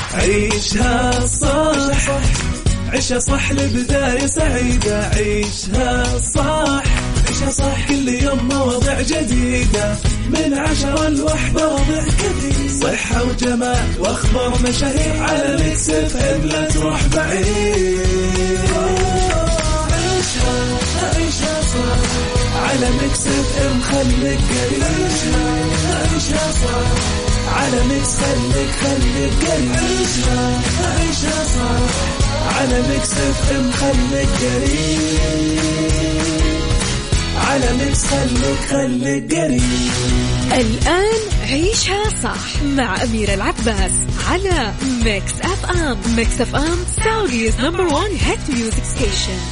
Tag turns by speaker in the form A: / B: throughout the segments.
A: عيشها صح، عيشها صح لبداية سعيدة. عيشها صح، عيشها صح، كل يوم مواضيع جديدة من 10 ل1 وضع كثير، صحة وجمال واخبار مشاهير على ميكس اف ام، لا تروح بعيد. عيشها صح على ميكس اف ام، خليك قريب. عيشها صح على ميكس، خليك قريب. عيشها صح على ميكس اف ام، خليك قريب. على ميكس خليك قريب.
B: الآن عيشها صح مع أميرة العباس على ميكس اف ام. ميكس اف ام سعوديز نمبر 1 هيت ميوزك ستيشن.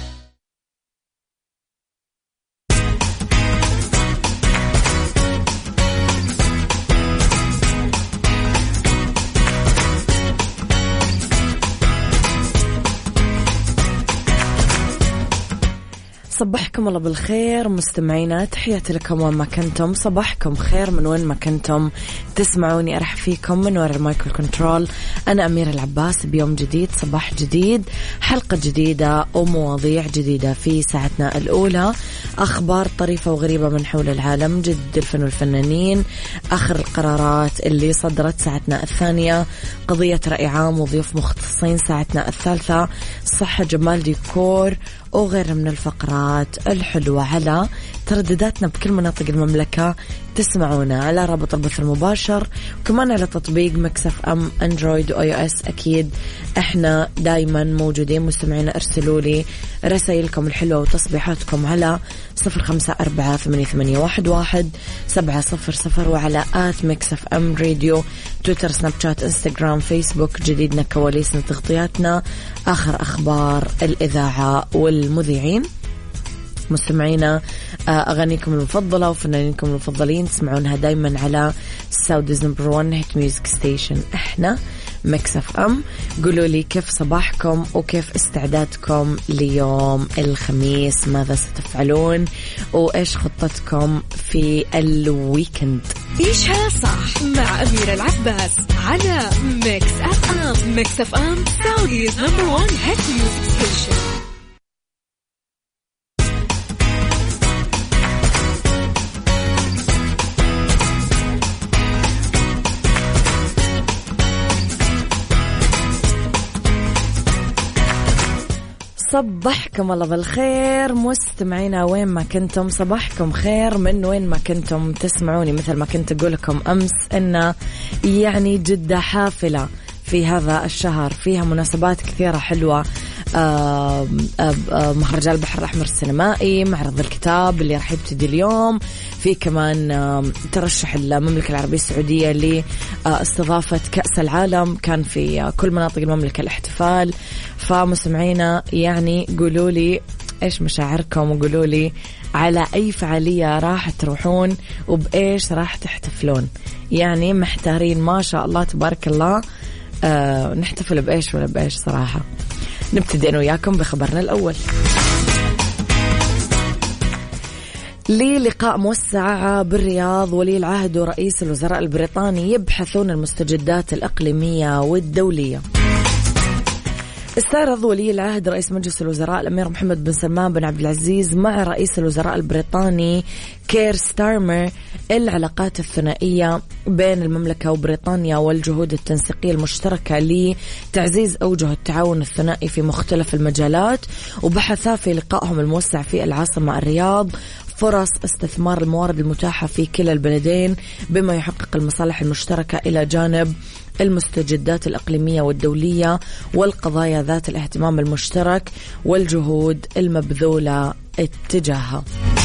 B: صبحكم الله بالخير مستمعينا، تحياتي لكم وين ما كنتم، صباحكم خير من وين ما كنتم تسمعوني. أرحب فيكم من وراء المايكرو كنترول، أنا أميرة العباس بيوم جديد، صباح جديد، حلقة جديدة ومواضيع جديدة. في ساعتنا الأولى أخبار طريفة وغريبة من حول العالم، جد الفن والفنانين، آخر القرارات اللي صدرت. ساعتنا الثانية قضية رأي عام وضيوف مختصين. ساعتنا الثالثة صحة جمال ديكور وغيرها من الفقرات الحلوة على تردداتنا بكل مناطق المملكة. تسمعونا على رابط البث المباشر وكمان على تطبيق ميكس اف ام اندرويد واي او اس. اكيد احنا دايما موجودين. مستمعينا ارسلوا لي رسائلكم الحلوة وتصبيحاتكم على 0548811700 وعلى ميكس اف ام راديو، تويتر، سناب شات، انستغرام، فيسبوك. جديدنا، كواليسنا، تغطياتنا، آخر أخبار الإذاعة والمذيعين. مستمعينا أغانيكم المفضلة وفنانينكم المفضلين تسمعونها دايما على سعوديز نمبر 1 هيت ميوزك ستيشن. احنا ميكس اف ام. قولوا لي كيف صباحكم وكيف استعدادكم ليوم الخميس، ماذا ستفعلون وإيش خطتكم في الويكند. عيشها صح مع أميرة العباس على ميكس اف ام. ميكس اف ام سعوديز نمبر 1 هيت ميوزك ستيشن. صبحكم الله بالخير مستمعينا وين ما كنتم، صباحكم خير من وين ما كنتم تسمعوني. مثل ما كنت أقول لكم أمس إن يعني جدة حافلة في هذا الشهر، فيها مناسبات كثيرة حلوة. مهرجان البحر الأحمر السينمائي، معرض الكتاب اللي راح يبتدي اليوم، في كمان ترشح المملكة العربية السعودية لاستضافة كأس العالم، كان في كل مناطق المملكة الاحتفال. فمستمعينا يعني قولوا لي إيش مشاعركم وقولوا لي على أي فعالية راح تروحون وبإيش راح تحتفلون. يعني محتارين ما شاء الله تبارك الله، نحتفل بإيش ولا بإيش صراحة. نبتدي أنا وياكم بخبرنا الأول. للقاء موسع بالرياض، ولي العهد ورئيس الوزراء البريطاني يبحثون المستجدات الإقليمية والدولية. استعرض ولي العهد رئيس مجلس الوزراء الأمير محمد بن سلمان بن عبد العزيز مع رئيس الوزراء البريطاني كير ستارمر العلاقات الثنائية بين المملكة وبريطانيا والجهود التنسيقية المشتركة لتعزيز أوجه التعاون الثنائي في مختلف المجالات. وبحثا في لقائهم الموسع في العاصمة الرياض فرص استثمار الموارد المتاحة في كلا البلدين بما يحقق المصالح المشتركة إلى جانب المستجدات الإقليمية والدولية والقضايا ذات الاهتمام المشترك والجهود المبذولة اتجاهها.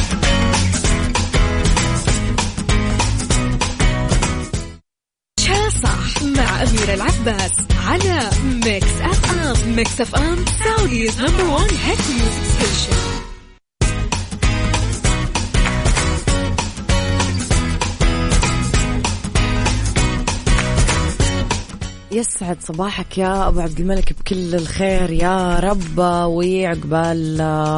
B: صح مع أميرة العباس على ميكس اف ام. ميكس اف ام سعوديز نمبر 1 هيت ميوزك ستيشن. يسعد صباحك يا أبو عبد الملك بكل الخير يا رب، وعقبال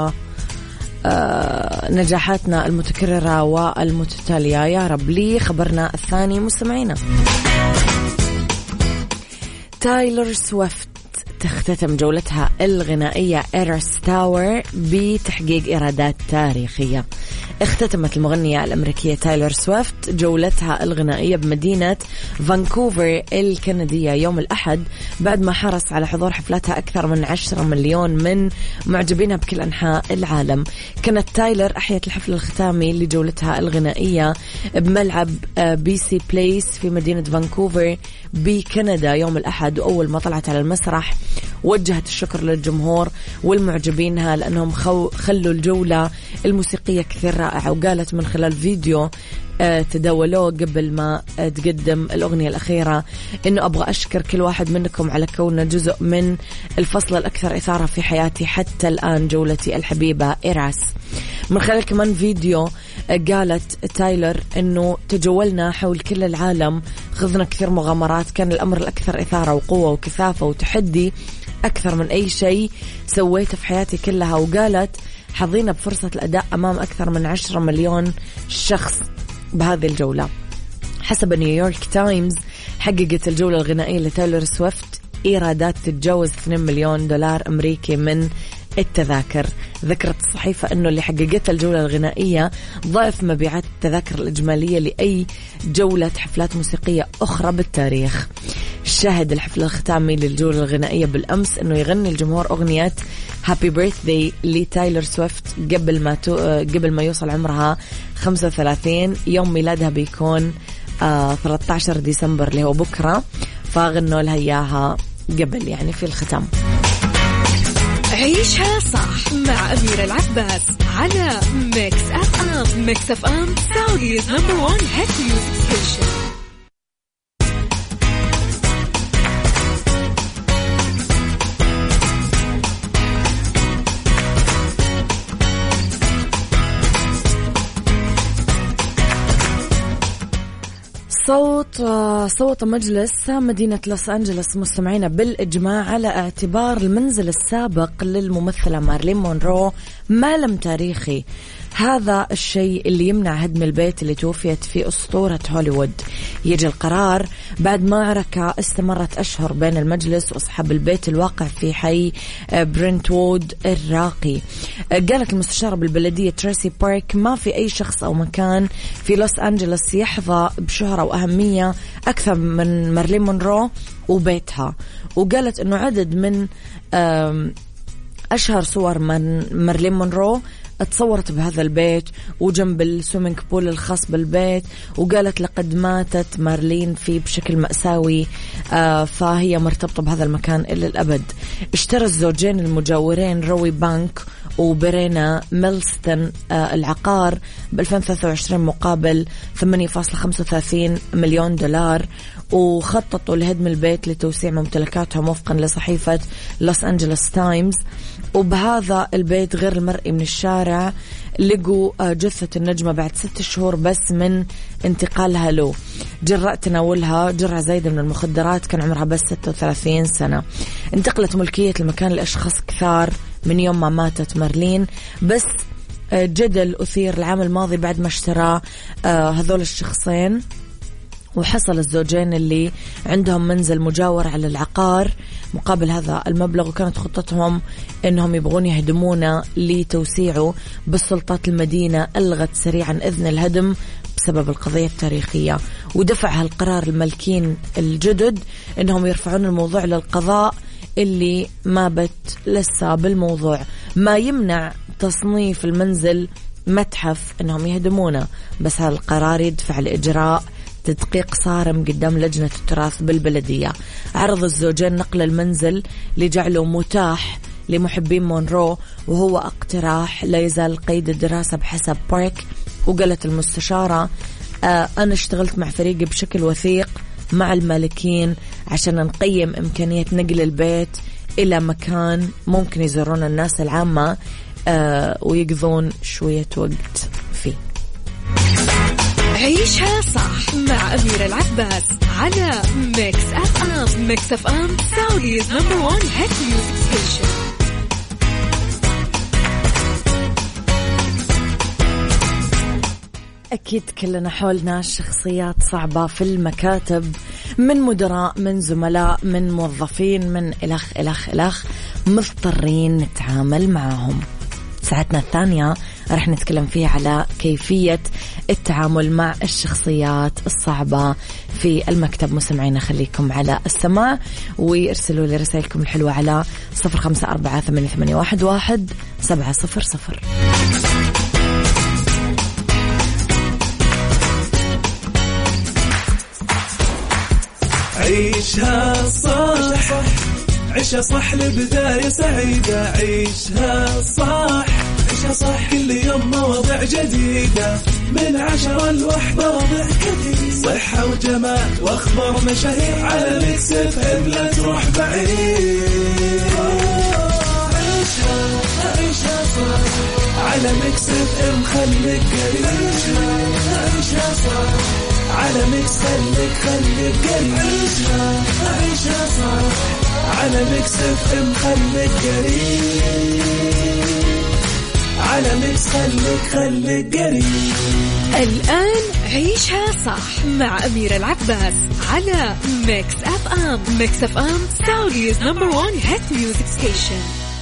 B: نجاحاتنا المتكررة والمتتالية يا رب. لي خبرنا الثاني مستمعينا، تايلور سويفت تختتم جولتها الغنائية إيراس تاور بتحقيق إيرادات تاريخية. اختتمت المغنية الأمريكية تايلور سويفت جولتها الغنائية بمدينة فانكوفر الكندية يوم الأحد بعد ما حرص على حضور حفلاتها أكثر من 10 مليون من معجبينها بكل أنحاء العالم. كانت تايلور أحيت الحفل الختامي لجولتها الغنائية بملعب بي سي بليس في مدينة فانكوفر بكندا يوم الأحد، وأول ما طلعت على المسرح وجهت الشكر للجمهور والمعجبينها لأنهم خلوا الجولة الموسيقية كثير رائعة، وقالت من خلال فيديو تداولوه قبل ما تقدم الأغنية الأخيرة إنه أبغى أشكر كل واحد منكم على كونه جزء من الفصل الأكثر إثارة في حياتي حتى الآن، جولتي الحبيبة إيراس. من خلال كمان فيديو قالت تايلور إنه تجولنا حول كل العالم، خذنا كثير مغامرات، كان الأمر الأكثر إثارة وقوة وكثافة وتحدي أكثر من أي شيء سويته في حياتي كلها. وقالت حظينا بفرصة الأداء أمام أكثر من 10 مليون شخص بهذه الجولة. حسب نيويورك تايمز حققت الجولة الغنائية لتايلور سويفت إيرادات تتجاوز 2 مليون دولار أمريكي من التذاكر. ذكرت الصحيفة أنه اللي حققتها الجولة الغنائية ضعف مبيعات التذاكر الإجمالية لأي جولة حفلات موسيقية أخرى بالتاريخ. شهد الحفل الختامي للجولة الغنائية بالأمس أنه يغني الجمهور أغنية هابي بيرثدي لتايلور سويفت قبل ما يوصل عمرها 35. يوم ميلادها بيكون 13 ديسمبر اللي هو بكرة، فغنوا لها إياها قبل يعني في الختام.
C: عيشها صح مع أميرة العباس على ميكس أف أم. ميكس أف أم سعوديز نمبر 1 هيت ميوزك ستيشن.
B: صوت مجلس مدينة لوس أنجلوس مستمعين بالإجماع على اعتبار المنزل السابق للممثلة مارلين مونرو مالم تاريخي. هذا الشيء اللي يمنع هدم البيت اللي توفيت فيه أسطورة هوليوود. يجي القرار بعد معركة استمرت أشهر بين المجلس وأصحاب البيت الواقع في حي برنتوود الراقي. قالت المستشارة بالبلدية تريسي بارك ما في أي شخص أو مكان في لوس أنجلوس يحظى بشهرة وأهمية أكثر من مارلين مونرو وبيتها. وقالت أنه عدد من أشهر صور من مارلين مونرو اتصورت بهذا البيت وجنب السويمنج بول الخاص بالبيت. وقالت لقد ماتت مارلين فيه بشكل مأساوي، فهي مرتبطة بهذا المكان إلى الأبد. اشترى الزوجين المجاورين روي بانك وبرينا ميلستون العقار ب2023 مقابل 8.35 مليون دولار، وخططوا لهدم البيت لتوسيع ممتلكاتهم وفقا لصحيفة لوس أنجلوس تايمز. وبهذا البيت غير المرئي من الشارع لقوا جثة النجمة بعد 6 شهور بس من انتقالها له جراء تناولها جرعة زايدة من المخدرات، كان عمرها بس 36 سنة. انتقلت ملكية المكان لأشخاص كثار من يوم ما ماتت مارلين، بس جدل أثير العام الماضي بعد ما اشترى هذول الشخصين، وحصل الزوجين اللي عندهم منزل مجاور على العقار مقابل هذا المبلغ، وكانت خطتهم انهم يبغون يهدمونه لتوسيعه، بس سلطات المدينة ألغت سريعا إذن الهدم بسبب القضية التاريخية. ودفع هالقرار المالكين الجدد انهم يرفعون الموضوع للقضاء اللي ما بت لسه بالموضوع، ما يمنع تصنيف المنزل متحف انهم يهدمونه، بس هالقرار يدفع لإجراء تدقيق صارم قدام لجنة التراث بالبلدية. عرض الزوجين نقل المنزل لجعله متاح لمحبين مونرو، وهو اقتراح لا يزال قيد الدراسة بحسب بارك. وقالت المستشارة أنا اشتغلت مع فريقي بشكل وثيق مع المالكين عشان نقيم إمكانية نقل البيت إلى مكان ممكن يزورون الناس العامة ويقضون شوية وقت فيه.
C: عيشها صح مع أميرة العباس على ميكس أف أم. ميكس أف أم سعوديز نمبر 1 هيت ميوزك ستيشن.
B: أكيد كلنا حولنا شخصيات صعبة في المكاتب، من مدراء، من زملاء، من موظفين، من إلخ مضطرين نتعامل معهم. ساعتنا الثانية رح نتكلم فيها على كيفية التعامل مع الشخصيات الصعبة في المكتب. مستمعينا خليكم على السماع ويرسلوا لي رسائلكم الحلوة على 0548811700.
A: عيشها صح، عيشها صح لبداية سعيدة. عيشها صح، عيشها صح، كل يوم مواضيع جديدة، من 10 ل1 مواضيع كثير، صحة وجمال واخبار مشاهير، على ميكس اف ام لا تروح بعيد. عيشها صح على ميكس اف ام، خليك قريب. عيشها صح على ميكس، خليك قريب. عيشها صح على ميكس اف ام، خليك قريب. على ميكس خليك قريب.
C: الآن عيشها صح مع أميرة العباس على ميكس اف ام. ميكس اف ام سعوديز نمبر 1 هيت ميوزك ستيشن.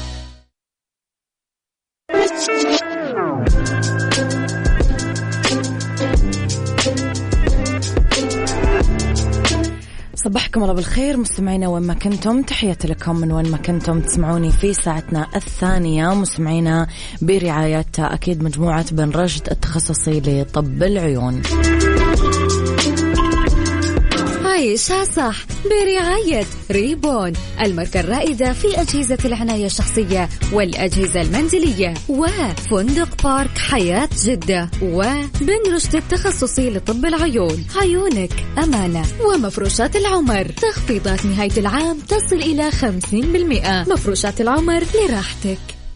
B: صباحكم الله بالخير مستمعينا وين ما كنتم، تحياتي لكم من وين ما كنتم تسمعوني في ساعتنا الثانية. مستمعينا برعاية أكيد مجموعة بن رشد التخصصي لطب العيون.
C: عيشها صح برعاية ريبون، الماركة الرائدة في أجهزة العناية الشخصية والأجهزة المنزلية، وفندق بارك حياة جدة، وبن رشد التخصصي لطب العيون. عيونك أمانة. ومفروشات العمر، تخفيضات نهاية العام تصل إلى 50%. مفروشات العمر لراحتك.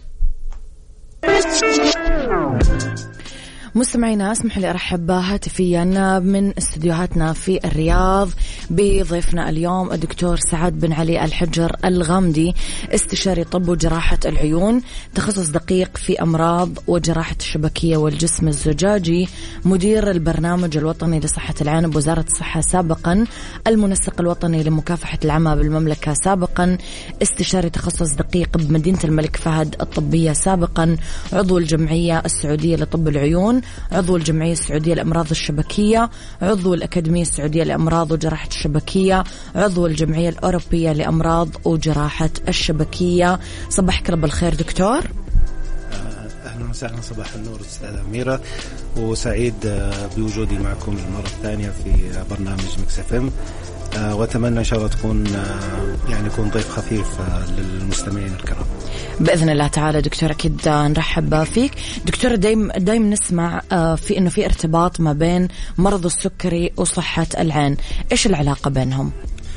B: مستمعينا اسمحوا لي أرحب هاتفيا من استديوهاتنا في الرياض بضيفنا اليوم الدكتور سعد بن علي الحجر الغامدي، استشاري طب وجراحة العيون، تخصص دقيق في أمراض وجراحة الشبكية والجسم الزجاجي، مدير البرنامج الوطني لصحة العين بوزارة الصحة سابقا، المنسق الوطني لمكافحة العمى بالمملكة سابقا، استشاري تخصص دقيق بمدينة الملك فهد الطبية سابقا، عضو الجمعية السعودية لطب العيون، عضو الجمعية السعودية لأمراض الشبكية، عضو الأكاديمية السعودية لأمراض وجراحة الشبكية، عضو الجمعية الأوروبية لأمراض وجراحة الشبكية. صباحك رب الخير دكتور.
D: أهلا وسهلا، صباح النور أستاذة أميرة، وسعيد بوجودي معكم المرة الثانية في برنامج ميكس اف ام، وأتمنى إن شاء الله تكون يكون ضيف خفيف للمستمعين الكرام
B: بإذن الله تعالى. دكتور أكيد نرحب فيك. دكتور دايم نسمع في إنه في ارتباط ما بين مرض السكري وصحة العين، إيش العلاقة بينهم؟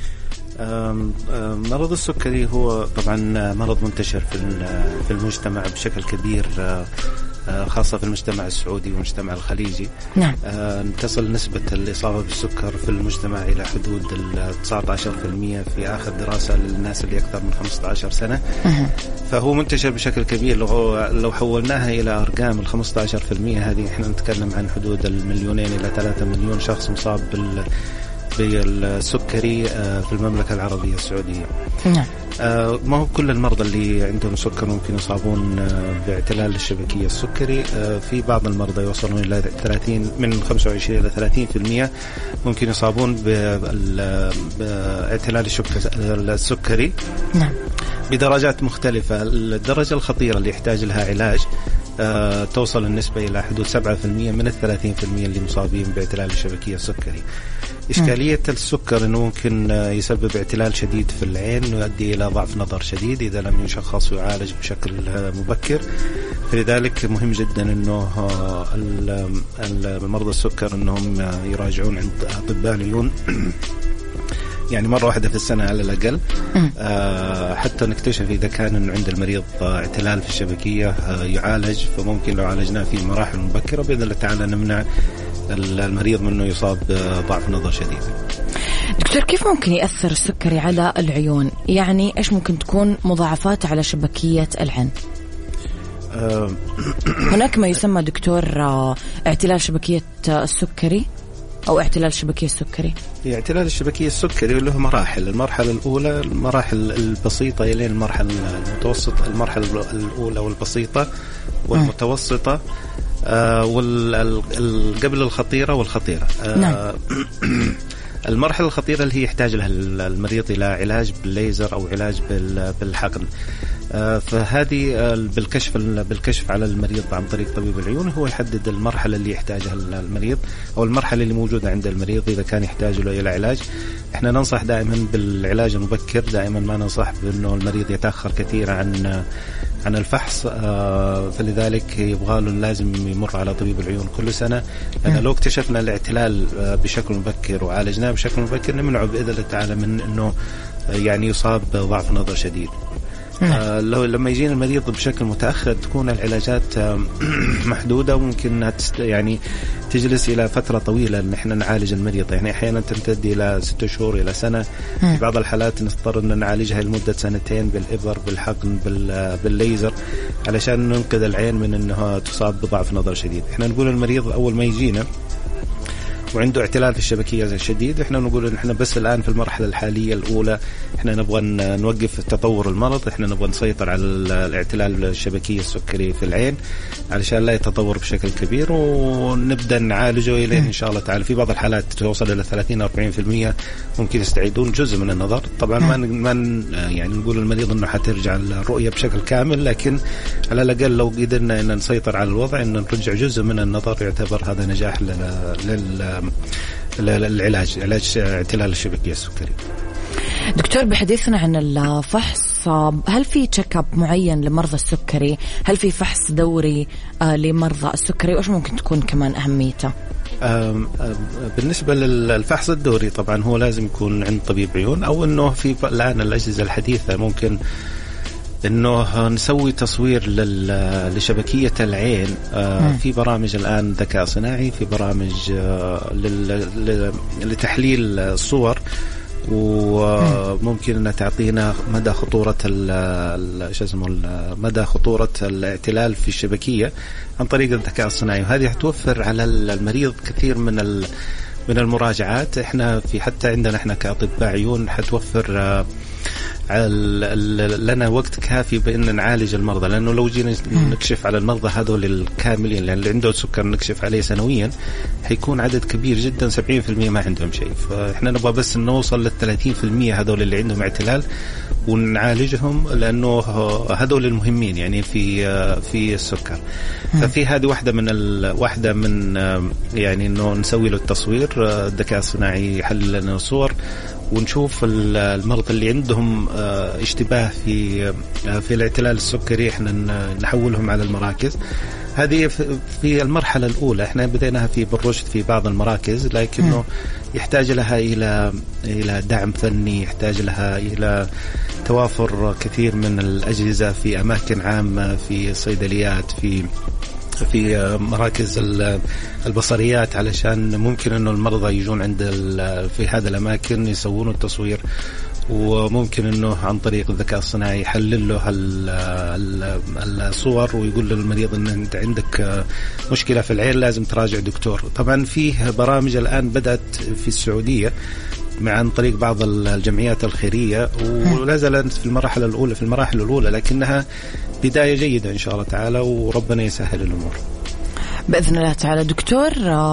D: مرض السكري هو طبعا مرض منتشر في المجتمع بشكل كبير، خاصة في المجتمع السعودي والمجتمع الخليجي.
B: نعم.
D: تصل نسبة الإصابة بالسكر في المجتمع إلى حدود 19% في آخر دراسة للناس اللي أكثر من 15 سنة. فهو منتشر بشكل كبير. لو حولناها إلى أرقام 15%، هذه إحنا نتكلم عن حدود 2 إلى 3 مليون شخص مصاب بالسكري في المملكة العربية السعودية.
B: نعم.
D: ما هو كل المرضى اللي عندهم سكر ممكن يصابون باعتلال الشبكية السكري. في بعض المرضى يوصلون إلى 30 من 25 إلى 30% ممكن يصابون باعتلال السكري.
B: نعم.
D: بدرجات مختلفة. الدرجة الخطيرة اللي يحتاج لها علاج توصل النسبة إلى حدود 7% من 30% اللي مصابين باعتلال الشبكية السكري. إشكالية السكر أنه ممكن يسبب اعتلال شديد في العين ويؤدي إلى ضعف نظر شديد إذا لم يشخص ويعالج بشكل مبكر. فلذلك مهم جدا أنه مرضى السكر أنهم يراجعون عند أطباء العيون يعني مرة واحدة في السنة على الأقل، حتى نكتشف إذا كان عند المريض اعتلال في الشبكية يعالج. فممكن لو عالجناه في مراحل مبكرة بإذن الله تعالى نمنع المريض منه يصاب ضعف نظر شديد.
B: دكتور، كيف ممكن يأثر السكري على العيون؟ يعني إيش ممكن تكون مضاعفات على شبكية العين؟ هناك ما يسمى دكتور اعتلال شبكية السكري أو اعتلال الشبكية السكري.
D: اعتلال الشبكية السكري له مراحل. المرحلة الأولى المراحل البسيطة إلين المرحلة المتوسطة، المرحلة الأولى والبسيطة والمتوسطة قبل الخطيرة والخطيرة.
B: نعم.
D: المرحلة الخطيرة اللي هي يحتاج لها المريض إلى علاج بالليزر أو علاج بالحقن. فهذه بالكشف على المريض عن طريق طبيب العيون هو يحدد المرحلة اللي يحتاجها المريض أو المرحلة اللي موجودة عند المريض إذا كان يحتاج له إلى علاج. إحنا ننصح دائما بالعلاج المبكر، دائما ما ننصح بأنه المريض يتأخر كثيرا عن الفحص. فلذلك يبغى له لازم يمر على طبيب العيون كل سنة، لأن لو اكتشفنا الاعتلال بشكل مبكر وعالجناه بشكل مبكر نمنعه بإذن الله تعالى من أنه يعني يصاب بضعف نظر شديد. لما يجينا المريض بشكل متأخر تكون العلاجات محدودة وممكن يعني تجلس إلى فترة طويلة إن إحنا نعالج المريض. يعني أحيانا تمتد إلى 6 شهور إلى سنة. في بعض الحالات نضطر إن نعالجها لمدة 2 بالإبر بالحقن بالليزر علشان ننقذ العين من إنها تصاب بضعف نظر شديد. إحنا نقول المريض أول ما يجينا وعنده اعتلال في الشبكية شديد، احنا نقول ان احنا بس الان في المرحلة الحالية الاولى احنا نبغى نوقف تطور المرض، احنا نبغى نسيطر على الاعتلال الشبكية السكري في العين علشان لا يتطور بشكل كبير، ونبدا نعالجه الى ان شاء الله تعالى. في بعض الحالات توصل الى 30-40% ممكن يستعيدون جزء من النظر. طبعا ما يعني نقول المريض انه حترجع الرؤية بشكل كامل، لكن على الاقل لو قدرنا ان نسيطر على الوضع ان نرجع جزء من النظر يعتبر هذا نجاح للعلاج اعتلال الشبكية السكري.
B: دكتور، بحديثنا عن الفحص، هل في تشيك اب معين لمرضى السكري؟ هل في فحص دوري لمرضى السكري؟ وإيش ممكن تكون كمان أهميته؟
D: بالنسبة للفحص الدوري طبعا هو لازم يكون عند طبيب عيون، أو أنه في الآن الأجهزة الحديثة ممكن انه نسوي تصوير لشبكية العين. في برامج الآن ذكاء صناعي، في برامج لتحليل الصور، وممكن أن تعطينا مدى خطورة مدى خطورة الاعتلال في الشبكية عن طريق الذكاء الصناعي. وهذه هتوفر على المريض كثير من المراجعات. احنا حتى عندنا احنا كأطباء عيون حتوفر لنا وقت كافي بأن نعالج المرضى، لأنه لو جينا نكشف على المرضى هذول الكاملين، لأن اللي عنده سكر نكشف عليه سنويا حيكون عدد كبير جدا، 70% ما عندهم شيء. فإحنا نبغى بس نوصل لل30% هذول اللي عندهم اعتلال ونعالجهم، لأنه هذول المهمين يعني في السكر. ففي هذه واحدة من يعني إنه نسوي له التصوير، الذكاء الصناعي يحلل لنا الصور ونشوف المرضى اللي عندهم اشتباه في الاعتلال السكري، احنا نحولهم على المراكز. هذه في المرحلة الأولى احنا بديناها بالرشد في بعض المراكز، لكنه يحتاج لها إلى دعم فني، يحتاج لها إلى توافر كثير من الأجهزة في أماكن عامة، في صيدليات، في مراكز البصريات، علشان ممكن انه المرضى يجون عند في هذه الاماكن يسوون التصوير، وممكن انه عن طريق الذكاء الصناعي يحلل له الصور ويقول للمريض ان انت عندك مشكلة في العين لازم تراجع دكتور. طبعا فيه برامج الان بدأت في السعودية عن طريق بعض الجمعيات الخيرية، ولا زالت في المراحل الأولى، لكنها بداية جيدة إن شاء الله تعالى، وربنا يسهل الأمور
B: بإذن الله تعالى. دكتور،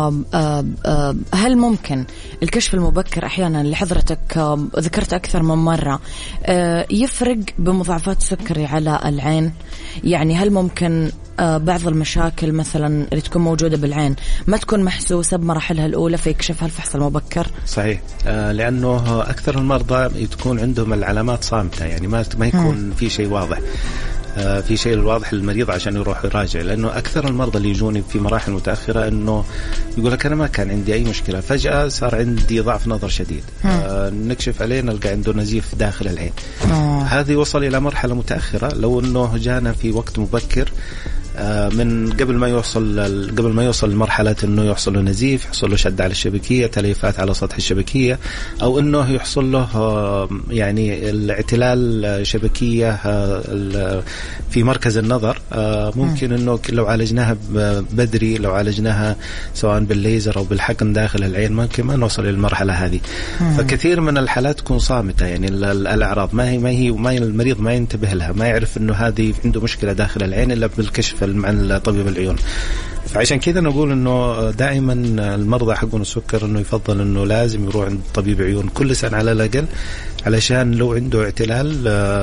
B: هل ممكن الكشف المبكر أحيانا اللي حضرتك ذكرت أكثر من مرة يفرق بمضاعفات السكري على العين؟ يعني هل ممكن بعض المشاكل مثلا اللي تكون موجودة بالعين ما تكون محسوسة بمراحلها الأولى فيكشفها الفحص المبكر؟
D: صحيح، لأنه أكثر المرضى تكون عندهم العلامات صامتة، يعني ما يكون في شيء واضح، في شيء الواضح للمريض عشان يروح يراجع. لأنه أكثر المرضى اللي يجوني في مراحل متأخرة أنه يقول لك أنا ما كان عندي أي مشكلة، فجأة صار عندي ضعف نظر شديد، نكشف عليه نلقى عنده نزيف داخل العين. هذه وصل إلى مرحلة متأخرة. لو أنه جانا في وقت مبكر من قبل ما يوصل لمرحلة إنه يحصل له نزيف، يحصل له شد على الشبكية، تليفات على سطح الشبكية، أو إنه يحصل له يعني الاعتلال شبكية في مركز النظر. ممكن إنه لو عالجناها بدري، لو عالجناها سواء بالليزر أو بالحقن داخل العين، ممكن ما نوصل للمرحلة هذه. فكثير من الحالات تكون صامتة، يعني الأعراض ما هي المريض ما ينتبه لها، ما يعرف إنه هذه عنده مشكلة داخل العين إلا بالكشف مع طبيب العيون. فعشان كذا نقول إنه دائما المرضى حقون السكر إنه يفضل إنه لازم يروح عند طبيب عيون كل سنة على الأقل، علشان لو عنده اعتلال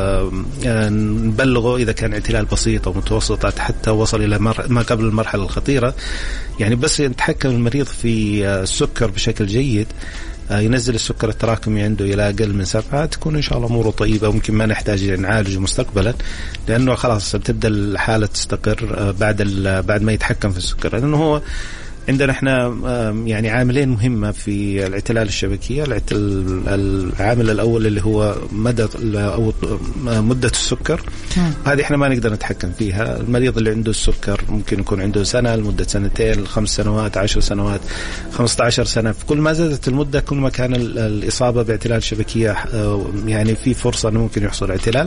D: نبلغه إذا كان اعتلال بسيط أو متوسط حتى وصل إلى ما قبل المرحلة الخطيرة. يعني بس يتحكم المريض في السكر بشكل جيد، ينزل السكر التراكمي عنده إلى أقل من 7، تكون إن شاء الله أموره طيبة. ممكن ما نحتاج نعالجه مستقبلا، لأنه خلاص بتبدأ الحالة تستقر بعد ما يتحكم في السكر. لأنه هو عندنا احنا يعني عاملين مهمة في الاعتلال الشبكية. العامل الأول اللي هو مدة السكر، هذه احنا ما نقدر نتحكم فيها. المريض اللي عنده السكر ممكن يكون عنده سنة لمدة 2 5 سنوات 10 سنوات 15 سنة. في كل ما زادت المدة كل ما كان الإصابة باعتلال شبكية يعني في فرصة أنه ممكن يحصل اعتلال.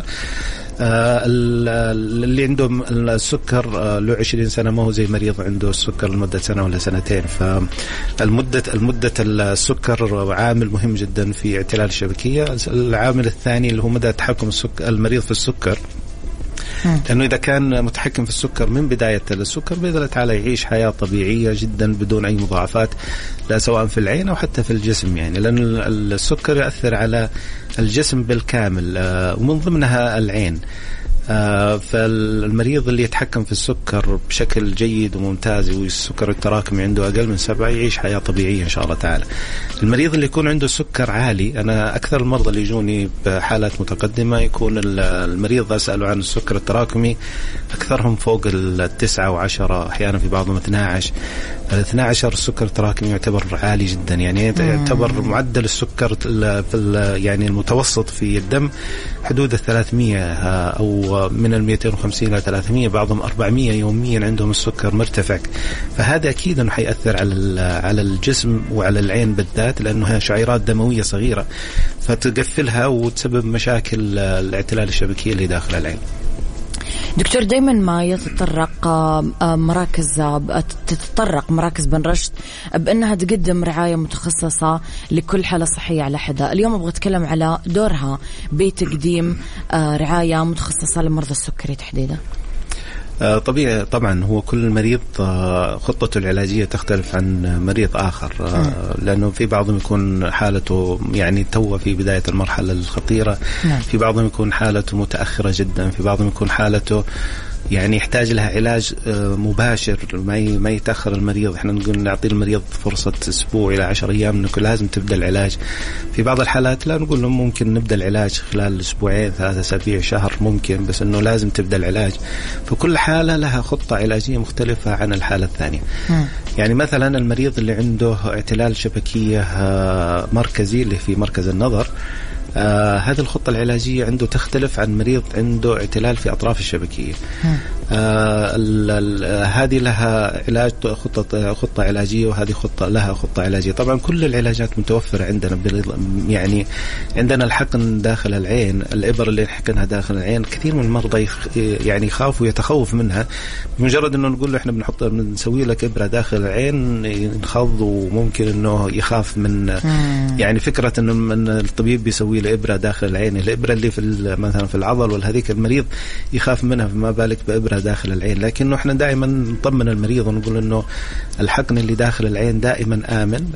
D: اللي عنده السكر له 20 سنة ما هو زي مريض عنده السكر لمدة سنة ولا سنتين. فالمدة السكر عامل مهم جدا في اعتلال الشبكية. العامل الثاني اللي هو مدى تحكم المريض في السكر، لأنه إذا كان متحكم في السكر من بداية السكر بإذن الله تعالى يعيش حياة طبيعية جدا بدون أي مضاعفات، لا سواء في العين أو حتى في الجسم. يعني لأن السكر يؤثر على الجسم بالكامل ومن ضمنها العين. فالمريض اللي يتحكم في السكر بشكل جيد وممتاز والسكر التراكمي عنده أقل من 7 يعيش حياة طبيعية إن شاء الله تعالى. المريض اللي يكون عنده سكر عالي، أنا أكثر المرضى اللي يجوني بحالات متقدمة يكون المريض أسأله عن السكر التراكمي أكثرهم فوق 9 و10، أحيانا في بعضهم 12. 12 السكر التراكمي يعتبر عالي جدا، يعني يعتبر معدل السكر يعني المتوسط في الدم حدود 300 أو من 250 إلى 300، بعضهم 400 يوميا عندهم السكر مرتفع. فهذا أكيد أنه حيأثر على الجسم وعلى العين بالذات، لأنها شعيرات دموية صغيرة فتقفلها وتسبب مشاكل الاعتلال الشبكية اللي داخل العين.
B: دكتور، دايما ما يتطرق مراكز بن رشد بأنها تقدم رعاية متخصصة لكل حالة صحية على حدة. اليوم أبغى أتكلم على دورها بتقديم رعاية متخصصة لمرضى السكري تحديدا.
D: طبيعي طبعا، هو كل مريض خطته العلاجية تختلف عن مريض آخر. لأنه في بعضهم يكون حالته يعني توه في بداية المرحلة الخطيرة، في بعضهم يكون حالته متأخرة جدا، في بعضهم يكون حالته يعني يحتاج لها علاج مباشر ما يتأخر المريض. احنا نقول نعطي المريض فرصة أسبوع إلى 10 أيام انه لازم تبدأ العلاج. في بعض الحالات لا، نقول لهم ممكن نبدأ العلاج خلال أسبوعين 3 أسابيع شهر ممكن، بس انه لازم تبدأ العلاج. فكل حالة لها خطة علاجية مختلفة عن الحالة الثانية. يعني مثلا المريض اللي عنده اعتلال شبكية مركزي اللي في مركز النظر، هذه الخطة العلاجية عنده تختلف عن مريض عنده اعتلال في أطراف الشبكية. هذه لها علاج خطة علاجية، وهذه لها خطة علاجية. طبعا كل العلاجات متوفرة عندنا، يعني عندنا الحقن داخل العين، الإبر اللي نحقنها داخل العين كثير من المرضى يعني يخافوا ويتخوف منها. بمجرد إنه نقول له إحنا بنسوي لك إبرة داخل العين ينخض، وممكن إنه يخاف من يعني فكرة إنه الطبيب بيسوي له إبرة داخل العين. الإبرة اللي مثلا في العضل والهذيك المريض يخاف منها، فما بالك بإبرة داخل العين. لكنه احنا دائما نطمن المريض ونقول انه الحقن اللي داخل العين دائما آمن.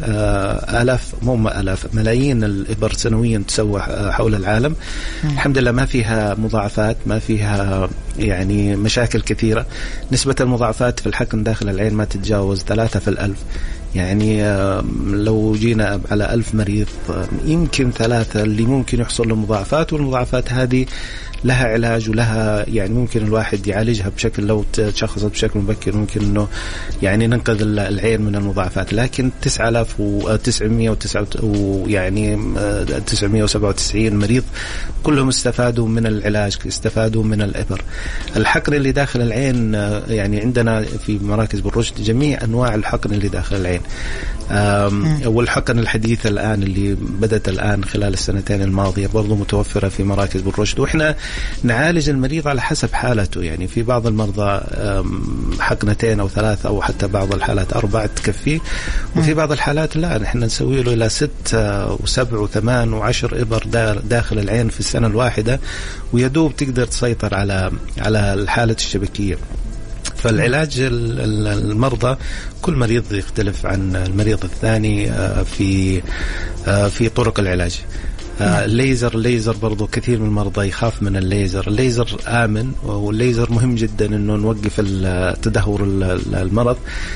D: ملايين الإبر سنويا تسوى حول العالم، الحمد لله ما فيها مضاعفات، ما فيها يعني مشاكل كثيرة. نسبة المضاعفات في الحقن داخل العين ما تتجاوز 3 في 1000. يعني لو جينا على 1000 مريض يمكن 3 اللي ممكن يحصل له مضاعفات، والمضاعفات هذه لها علاج ولها يعني ممكن الواحد يعالجها بشكل لو تشخصت بشكل مبكر ممكن إنه يعني ننقذ العين من المضاعفات. لكن 997 مريض كلهم استفادوا من العلاج، استفادوا من الإبر. الحقن اللي داخل العين يعني عندنا في مراكز بالرشد جميع أنواع الحقن اللي داخل العين، والحقن الحديثة الآن اللي بدأت الآن خلال السنتين الماضية برضو متوفرة في مراكز بالرشد، وإحنا نعالج المريض على حسب حالته. يعني في بعض المرضى حقنتين أو 3 أو حتى بعض الحالات 4 تكفي، وفي بعض الحالات لا، نحن نسوي له إلى 6 و7 و8 و10 إبر داخل العين في السنة الواحدة، ويدوب تقدر تسيطر على الحالة الشبكية. فالعلاج المرضى كل مريض يختلف عن المريض الثاني في طرق العلاج. الليزر برضو كثير من المرضى يخاف من الليزر آمن، والليزر مهم جدا إنه نوقف تدهور المرض.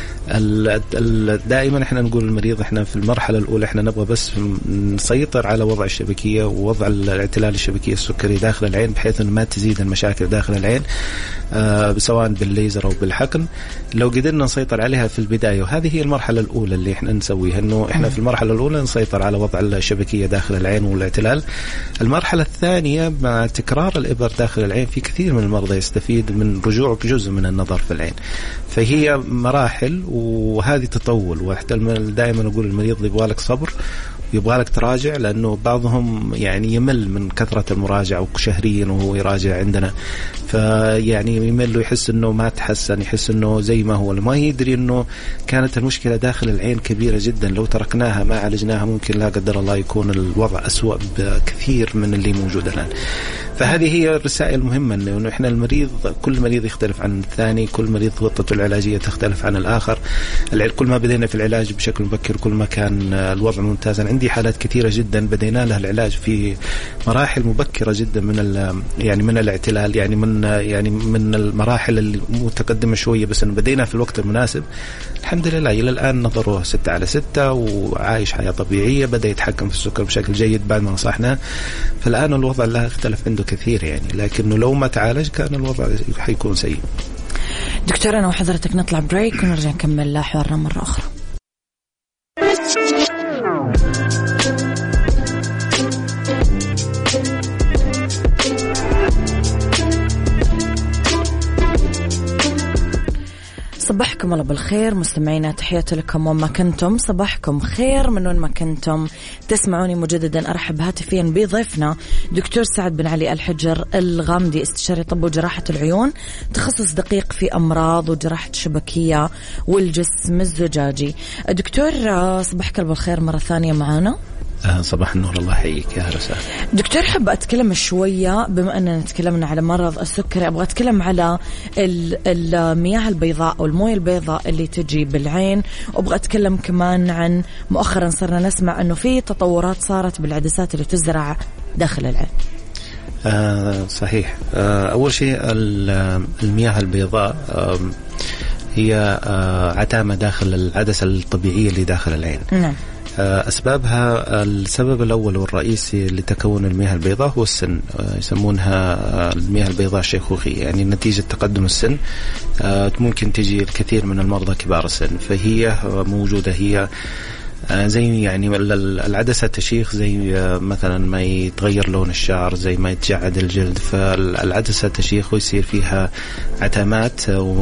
D: دائما احنا نقول للمريض احنا في المرحله الاولى احنا نبغى بس نسيطر على وضع الشبكيه ووضع الاعتلال الشبكيه السكري داخل العين، بحيث انه ما تزيد المشاكل داخل العين سواء بالليزر او بالحقن. لو قدرنا نسيطر عليها في البدايه، وهذه هي المرحله الاولى اللي احنا نسويها، انه احنا في المرحله الاولى نسيطر على وضع الشبكيه داخل العين والاعتلال. المرحله الثانيه مع تكرار الابر داخل العين، في كثير من المرضى يستفيد من رجوع جزء من النظر في العين. فهي مراحل وهذه تطول، واحتمال دائما أقول المريض يبغى لك صبر، يبغى لك تراجع، لأنه بعضهم يعني يمل من كثرة المراجعة وشهريا وهو يراجع عندنا، فيعني يمل ويحس إنه ما تحسن، يحس إنه زي ما هو، ما يدري إنه كانت المشكلة داخل العين كبيرة جدا، لو تركناها ما عالجناها ممكن لا قدر الله يكون الوضع أسوأ بكثير من اللي موجود الآن. فهذه هي الرسائل المهمة، إنه إحنا المريض كل مريض يختلف عن الثاني، كل مريض خطته العلاجية تختلف عن الآخر. كل ما بدينا في العلاج بشكل مبكر كل ما كان الوضع ممتازا. عندي حالات كثيرة جدا بدينا لها العلاج في مراحل مبكرة جدا من الاعتلال، يعني من المراحل المتقدمة شوية، بس إنه بدينا في الوقت المناسب. الحمد لله إلى الآن نظره 6/6 وعايش حياة طبيعية، بدأ يتحكم في السكر بشكل جيد بعد ما نصحناه. فالآن الوضع لا اختلف عنده كثير يعني، لكنه لو ما تعالج كان الوضع حيكون سيء.
B: دكتور أنا وحضرتك نطلع بريك ونرجع نكمل حوارنا مرة أخرى. صباحكم الله بالخير مستمعينا، تحياتي لكم وما كنتم، صباحكم خير من وين ما كنتم تسمعوني. مجددا أرحب هاتفيا بضيفنا دكتور سعد بن علي الحجر الغامدي، استشاري طب وجراحة العيون، تخصص دقيق في أمراض وجراحة الشبكية والجسم الزجاجي. دكتور صباحك الله بالخير مرة ثانية معنا.
D: صباح النور، الله يحييك، يا هلا وسهلا.
B: دكتور حب أتكلم شوية، بما أننا تكلمنا على مرض السكري أبغى أتكلم على المياه البيضاء أو الموية البيضاء اللي تجي بالعين، وأبغى أتكلم كمان عن مؤخرا صرنا نسمع أنه في تطورات صارت بالعدسات اللي تزرع داخل العين.
D: صحيح. أول شيء المياه البيضاء هي عتامة داخل العدسة الطبيعية اللي داخل العين.
B: نعم.
D: أسبابها، السبب الأول والرئيسي لتكون المياه البيضاء هو السن. يسمونها المياه البيضاء الشيخوخية، يعني نتيجة تقدم السن ممكن تجي الكثير من المرضى كبار السن. فهي موجودة، هي زي يعني العدسة تشيخ، زي مثلا ما يتغير لون الشعر، زي ما يتجعد الجلد. فالعدسة تشيخ ويصير فيها عتامات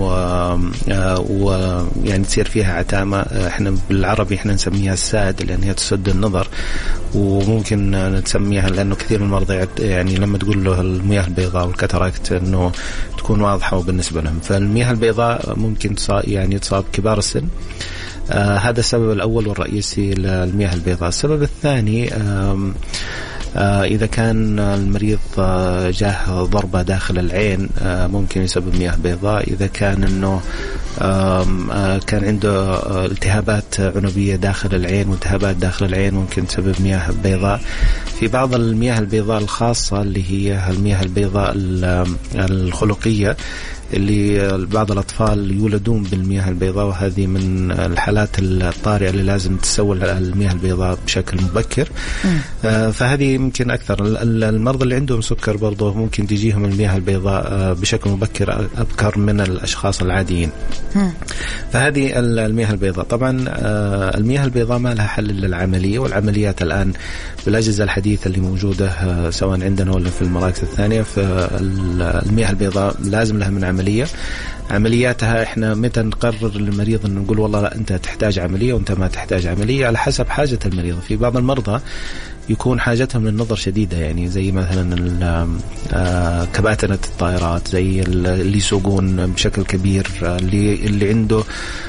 D: يعني تصير فيها عتامة. احنا بالعربي احنا نسميها الساد، لأن هي تسد النظر، وممكن نسميها لأنه كثير من المرضى يعني لما تقول له المياه البيضاء والكاتاراكت انه تكون واضحة بالنسبة لهم. فالمياه البيضاء ممكن يعني تصاب كبار السن. هذا السبب الأول والرئيسي للمياه البيضاء. السبب الثاني، إذا كان المريض جاه ضربة داخل العين ممكن يسبب مياه بيضاء. إذا كان إنه كان عنده التهابات عنبية داخل العين والتهابات داخل العين ممكن تسبب مياه بيضاء. في بعض المياه البيضاء الخاصة اللي هي المياه البيضاء الخلقية اللي بعض الأطفال يولدون بالمياه البيضاء، وهذه من الحالات الطارئة اللي لازم تسوى المياه البيضاء بشكل مبكر. فهذه يمكن أكثر. المرضى اللي عندهم سكر برضه ممكن تجيهم المياه البيضاء بشكل مبكر أبكر من الأشخاص العاديين. فهذه المياه البيضاء. طبعا المياه البيضاء ما لها حل إلا العملية، والعمليات الآن بالأجهزة الحديثة اللي موجودة سواء عندنا ولا في المراكز الثانية، فالمياه البيضاء لازم لها من عملية. عملياتها احنا متى نقرر للمريض ان نقول والله لا انت تحتاج عملية وانت ما تحتاج عملية؟ على حسب حاجة المريض. في بعض المرضى يكون حاجتهم للنظر شديدة، يعني زي مثلا كباتنة الطائرات، زي اللي يسوقون بشكل كبير، اللي عنده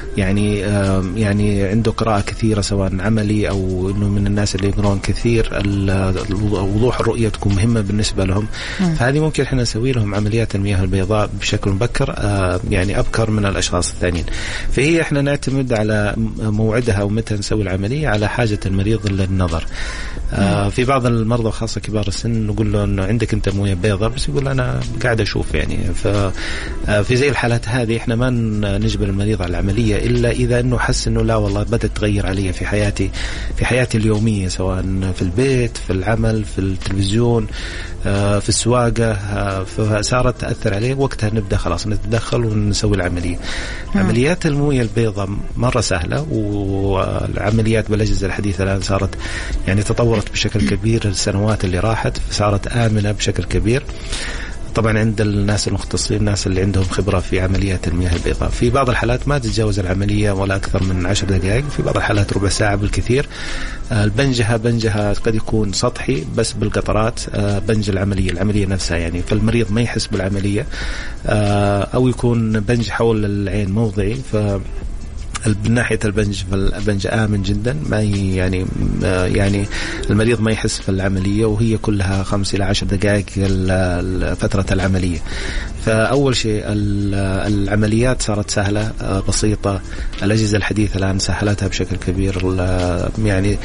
D: يعني عنده قراءة كثيرة سواء عملي أو إنه من الناس اللي يقرون كثير، وضوح الرؤية تكون مهمة بالنسبة لهم. فهذه ممكن إحنا نسوي لهم عمليات المياه البيضاء بشكل مبكر، يعني أبكر من الأشخاص الثانيين. فهي إحنا نعتمد على موعدها ومتى نسوي العملية على حاجة المريض للنظر. في بعض المرضى خاصة كبار السن نقول له إنه عندك أنت موية بيضاء، بس يقول أنا قاعد أشوف يعني. ففي زي الحالات هذه إحنا ما نجبر المريض على العملية إلا إذا إنه حس إنه لا والله بدأت تغير علي في حياتي اليومية، سواء في البيت، في العمل، في التلفزيون، في السواقة، فصارت تأثر عليه، وقتها نبدأ خلاص نتدخل ونسوي العملية. عمليات الموية البيضاء مرة سهلة، والعمليات بالأجهزة الحديثة الآن صارت يعني تطورت بشكل كبير السنوات اللي راحت، فصارت آمنة بشكل كبير. طبعا عند الناس المختصين، الناس اللي عندهم خبرة في عمليات المياه البيضاء. في بعض الحالات ما تتجاوز العملية ولا أكثر من 10 دقائق، في بعض الحالات ربع ساعة بالكثير. بنجها قد يكون سطحي بس بالقطرات، بنج العملية نفسها يعني، فالمريض ما يحس بالعملية، أو يكون بنج حول العين موضعي. من ناحية البنج آمن جدا، ما يعني المريض ما يحس في العملية، وهي كلها 5 إلى 10 دقائق فترة العملية. فأول شيء العمليات صارت سهلة بسيطة، الأجهزة الحديثة الآن سهلتها بشكل كبير. يعني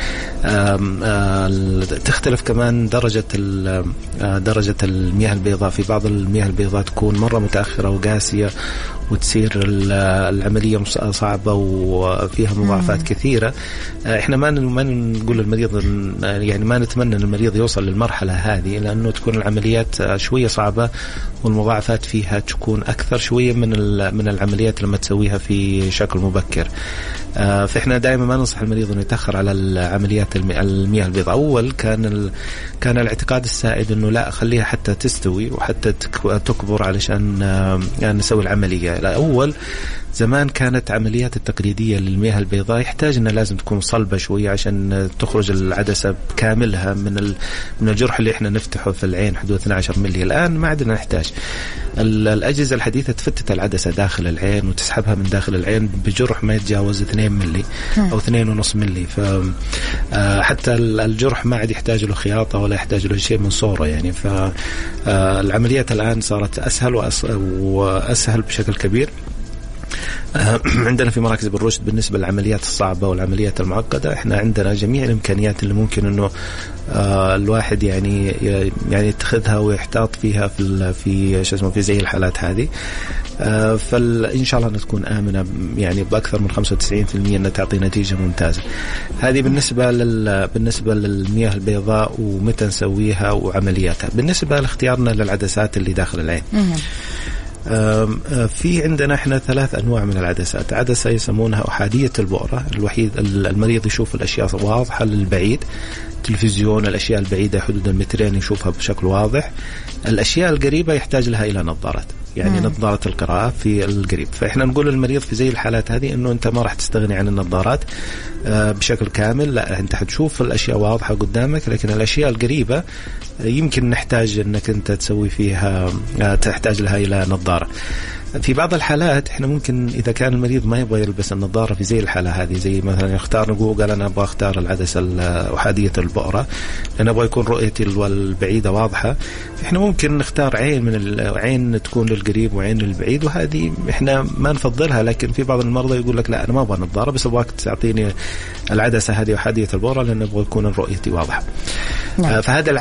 D: تختلف كمان درجة المياه البيضاء. في بعض المياه البيضاء تكون مرة متأخرة وقاسية، وتصير العملية صعبة وفيها مضاعفات كثيرة. احنا ما نقول للمريض يعني ما نتمنى ان المريض يوصل للمرحلة هذه، لأنه تكون العمليات شوية صعبة والمضاعفات فيها تكون أكثر شوية من العمليات لما تسويها في شكل مبكر. فإحنا دائما ما ننصح المريض أنه يتأخر على العمليات المياه البيضاء. أول كان الاعتقاد السائد أنه لا، خليها حتى تستوي وحتى تكبر علشان يعني نسوي العملية. أول زمان كانت عمليات التقليدية للمياه البيضاء يحتاج أنها لازم تكون صلبة شوية عشان تخرج العدسة بكاملها من الجرح اللي احنا نفتحه في العين حدود 12 ملي. الآن ما عندنا نحتاج. الأجهزة الحديثة تفتت العدسة داخل العين وتسحبها من داخل العين بجرح ما يتجاوز 2 ملي أو 2.5 ملي. فحتى الجرح ما عاد يحتاج له خياطة ولا يحتاج له شيء من صورة يعني. فالعمليات الآن صارت أسهل وأسهل بشكل كبير. عندنا في مراكز بالرشد بالنسبة للعمليات الصعبة والعمليات المعقدة احنا عندنا جميع الإمكانيات اللي ممكن انه الواحد يعني يتخذها ويحتاط فيها في زي الحالات هذه. فإن شاء الله تكون آمنة يعني بأكثر من 95% أنها تعطي نتيجة ممتازة. هذه بالنسبة للمياه البيضاء ومتى نسويها وعملياتها. بالنسبة لاختيارنا للعدسات اللي داخل العين، في عندنا احنا 3 أنواع من العدسات. عدسة يسمونها أحادية البؤرة، الوحيد المريض يشوف الأشياء واضحة للبعيد، تلفزيون الأشياء البعيدة حدود 2 متر يشوفها بشكل واضح. الأشياء القريبة يحتاج لها إلى نظارات، يعني نظارة القراءة في القريب. فإحنا نقول للمريض في زي الحالات هذه إنه أنت ما راح تستغني عن النظارات بشكل كامل، لا أنت حتشوف الأشياء واضحة قدامك، لكن الأشياء القريبة يمكن نحتاج إنك أنت تسوي فيها تحتاج لها إلى نظارة. في بعض الحالات احنا ممكن اذا كان المريض ما يبغى يلبس النظاره في زي الحاله هذه، زي مثلا يختار نقول قال انا ابغى اختار العدسه احاديه البؤره لان ابغى يكون رؤيتي البعيده واضحه، احنا ممكن نختار عين من العين تكون للقريب وعين للبعيد، وهذه احنا ما نفضلها. لكن في بعض المرضى يقول لك لا انا ما ابغى نظاره، بس ابغاك تعطيني العدسه هذه احاديه البؤره لان ابغى يكون رؤيتي واضحه. فهذا العدسه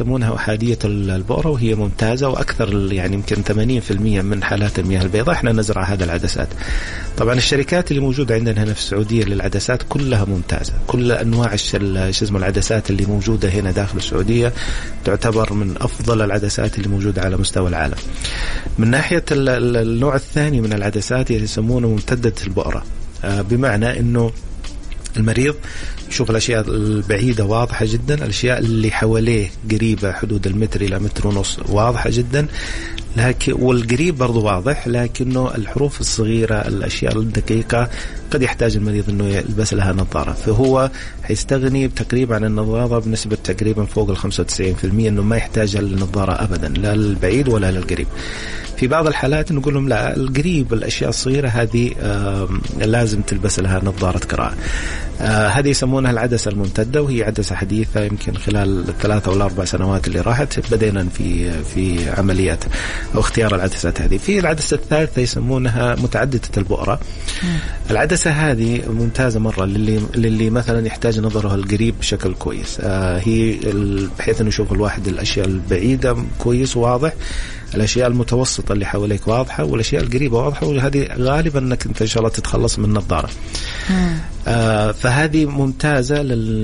D: يسمونها أحادية البؤرة، وهي ممتازة وأكثر يعني يمكن 80% من حالات المياه البيضاء إحنا نزرع هذا العدسات. طبعا الشركات اللي موجودة عندنا هنا في السعودية للعدسات كلها ممتازة، كل أنواع العدسات اللي موجودة هنا داخل السعودية تعتبر من أفضل العدسات اللي موجودة على مستوى العالم. من ناحية النوع الثاني من العدسات يسمونه ممتدة البؤرة، بمعنى أنه المريض يشوف الأشياء البعيدة واضحة جدا، الأشياء اللي حواليه قريبة حدود المتر إلى متر ونص واضحة جدا، لكن والقريب برضو واضح، لكنه الحروف الصغيرة الأشياء الدقيقة قد يحتاج المريض أنه يلبس لها نظارة، فهو حيستغني تقريبا عن النظارة بنسبة تقريبا فوق 95%، أنه ما يحتاج النظارة أبدا لا للبعيد ولا للقريب. في بعض الحالات نقول لهم لا، القريب الأشياء الصغيرة هذه لازم تلبس لها نظارة قراءة. هذه يسمونها العدسة الممتدة، وهي عدسة حديثة يمكن خلال 3 أو 4 سنوات اللي راحت بدينا في عمليات أو اختيار العدسات هذه. في العدسة الثالثة يسمونها متعددة البؤرة. العدسة هذه ممتازة مرة للي مثلا يحتاج نظره القريب بشكل كويس، هي بحيث أن يشوف الواحد الأشياء البعيدة كويس وواضح، الأشياء المتوسطة اللي حواليك واضحة، والأشياء القريبة واضحة، وهذه غالبا أنك أنت إن شاء الله تتخلص من النظارة. فهذه ممتازة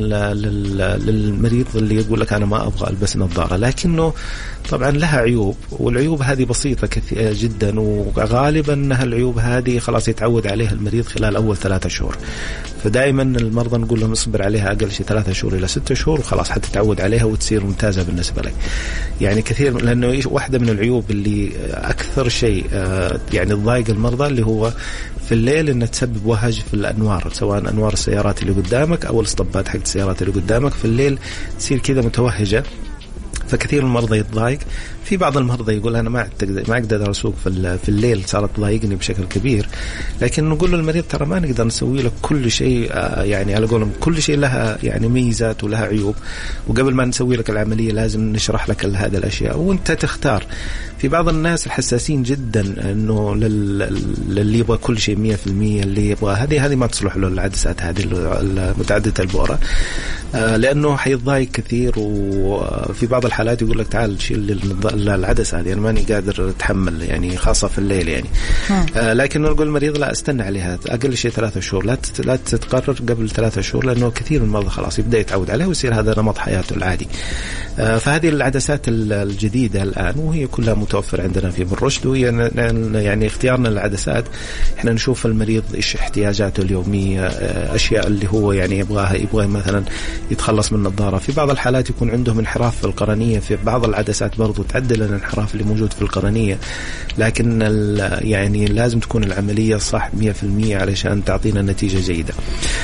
D: للمريض اللي يقول لك أنا ما أبغى ألبس نظارة، لكنه طبعا لها عيوب، والعيوب هذه بسيطة كثير جدا، وغالبا أنها العيوب هذه خلاص يتعود عليها المريض خلال أول 3 شهور. فدائما المرضى نقول لهم اصبر عليها أقل شيء 3 شهور إلى 6 شهور، وخلاص حتتعود عليها وتصير ممتازة بالنسبة لك. يعني كثير، لأنه واحدة من العيوب اللي أكثر شيء يعني تضايق المرضى اللي هو في الليل إنها تسبب وهج في الأنوار، سواء أنوار السيارات اللي قدامك أو الاسطبات حق السيارات اللي قدامك، في الليل تصير كذا متوهجة، فكثير من المرضى يتضايق. في بعض المرضى يقول أنا ما أقدر أسوق في الليل، صارت تضايقني بشكل كبير، لكن نقول للمريض ترى ما نقدر نسوي لك كل شيء، يعني على قولهم كل شيء لها يعني ميزات ولها عيوب، وقبل ما نسوي لك العملية لازم نشرح لك هذه الأشياء وأنت تختار. في بعض الناس الحساسين جدا إنه للي يبغى كل شيء 100%، اللي يبغى هذه ما تصلح له العدسات هذه المتعددة البؤرة، لأنه حيتضايق كثير. وفي بعض الحالات يقول لك تعال شيل العدسة هذه، أنا ماني قادر أتحمل، يعني خاصة في الليل يعني. لكن نقول المريض لا، استنى عليها أقل شيء 3 شهور، لا تتقرر قبل 3 شهور، لأنه كثير من المرضى خلاص يبدأ يتعود عليه ويصير هذا نمط حياته العادي. فهذه العدسات الجديدة الآن، وهي كلها متوفرة عندنا في بن رشد، وهي يعني اختيارنا للعدسات احنا نشوف المريض ايش احتياجاته اليومية، أشياء اللي هو يعني يبغى مثلا يتخلص من النظارة. في بعض الحالات يكون عندهم انحراف في القرنية، في بعض العدسات برضو تعدل الانحراف اللي موجود في القرنية، لكن يعني لازم تكون العملية صح 100% علشان تعطينا نتيجة جيدة.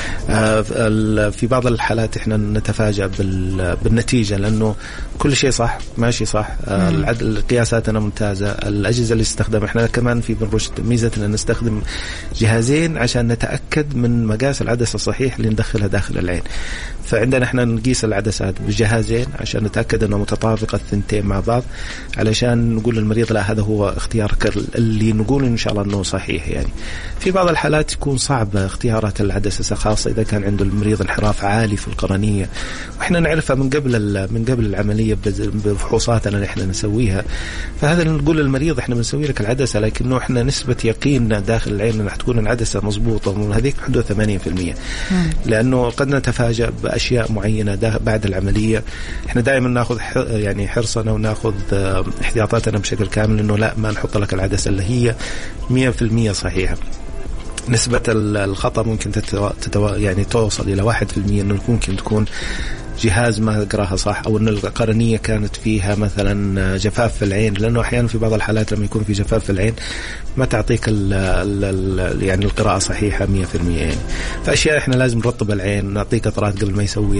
D: في بعض الحالات احنا نتفاجأ بالنتيجة، لأنه كل شيء صح ماشي صح، قياساتنا ممتازة، الأجهزة اللي استخدم احنا كمان في بن رشد ميزتنا نستخدم جهازين عشان نتأكد من مقاس العدسة الصحيح اللي ندخلها داخل العين. فعندنا احنا نقيس العدسات بجهازين عشان نتأكد انه متطابقة الثنتين مع بعض، علشان نقول للمريض لا هذا هو اختيارك اللي نقول ان شاء الله انه صحيح. يعني في بعض الحالات يكون صعب اختيارات العدسة، خاصة اذا كان عنده المريض انحراف عالي في القرنية، واحنا نعرفها من قبل العملية بفحوصاتنا اللي احنا نسويها. فهذا نقول للمريض احنا بنسوي لك العدسة، لكنه احنا نسبة يقين داخل العين انها تكون العدسة مضبوطة، ومن هذيك حدود 80%، لانه قد نتفاجأ باشياء معينة بعد العملية. احنا دائما ناخذ يعني حرصنا وناخذ احتياطاتنا بشكل كامل، انه لا ما نحط لك العدسة اللي هي 100% صحيحة. نسبة الخطأ ممكن يعني توصل إلى 1%، إنه ممكن تكون جهاز ما قراها صح، أو إن القرنية كانت فيها مثلا جفاف في العين، لأنه أحيانا في بعض الحالات لما يكون في جفاف في العين ما تعطيك يعني القراءة صحيحة 100% يعني. فأشياء إحنا لازم نرطب العين، نعطيه قطرات قبل ما يسوي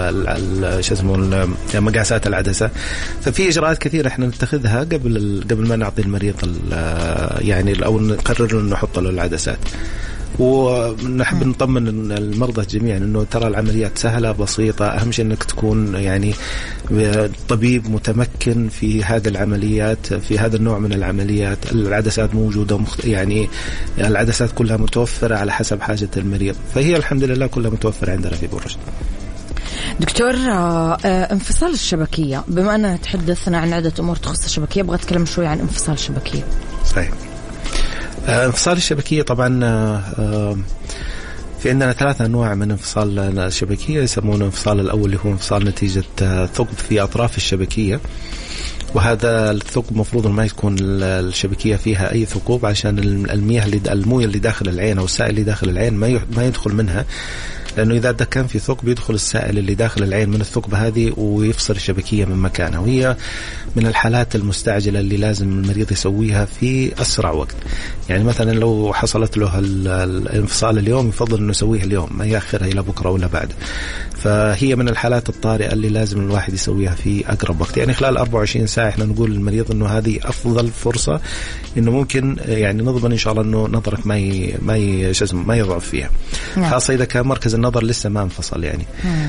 D: مقاسات العدسة. ففي إجراءات كثيرة إحنا نتخذها قبل ما نعطي المريض يعني أو نقرر إنه نحط له العدسات. ونحب نطمن المرضى جميعا انه ترى العمليات سهله بسيطه، اهم شيء انك تكون يعني طبيب متمكن في هذه العمليات، في هذا النوع من العمليات. العدسات موجوده يعني العدسات كلها متوفره على حسب حاجه المريض، فهي الحمد لله كلها متوفره عندنا في بن رشد.
B: دكتور، انفصال الشبكية، بما أننا تحدثنا عن عدة أمور تخص الشبكية، أبغى أتكلم شوي عن انفصال الشبكية.
D: صحيح. انفصال الشبكية طبعا في عندنا 3 أنواع من انفصال الشبكية. يسمونه انفصال الأول اللي هو انفصال نتيجة ثقب في أطراف الشبكية، وهذا الثقب مفروض ما يكون الشبكية فيها أي ثقوب عشان الموية اللي داخل العين أو السائل اللي داخل العين ما يدخل منها، لأنه إذا كان في ثقب يدخل السائل اللي داخل العين من الثقب هذه ويفصل الشبكية من مكانها. وهي من الحالات المستعجلة اللي لازم المريض يسويها في أسرع وقت. يعني مثلا لو حصلت له الانفصال اليوم يفضل أنه يسويها اليوم، ما يأخرها إلى بكرة ولا بعد. فهي من الحالات الطارئة اللي لازم الواحد يسويها في أقرب وقت. يعني خلال 24 ساعة احنا نقول للمريض أنه هذه أفضل فرصة، أنه ممكن يعني نضمن إن شاء الله أنه نظرك ما يضعف فيها، خاصة إذا كان مركز النظر لسه ما انفصل. يعني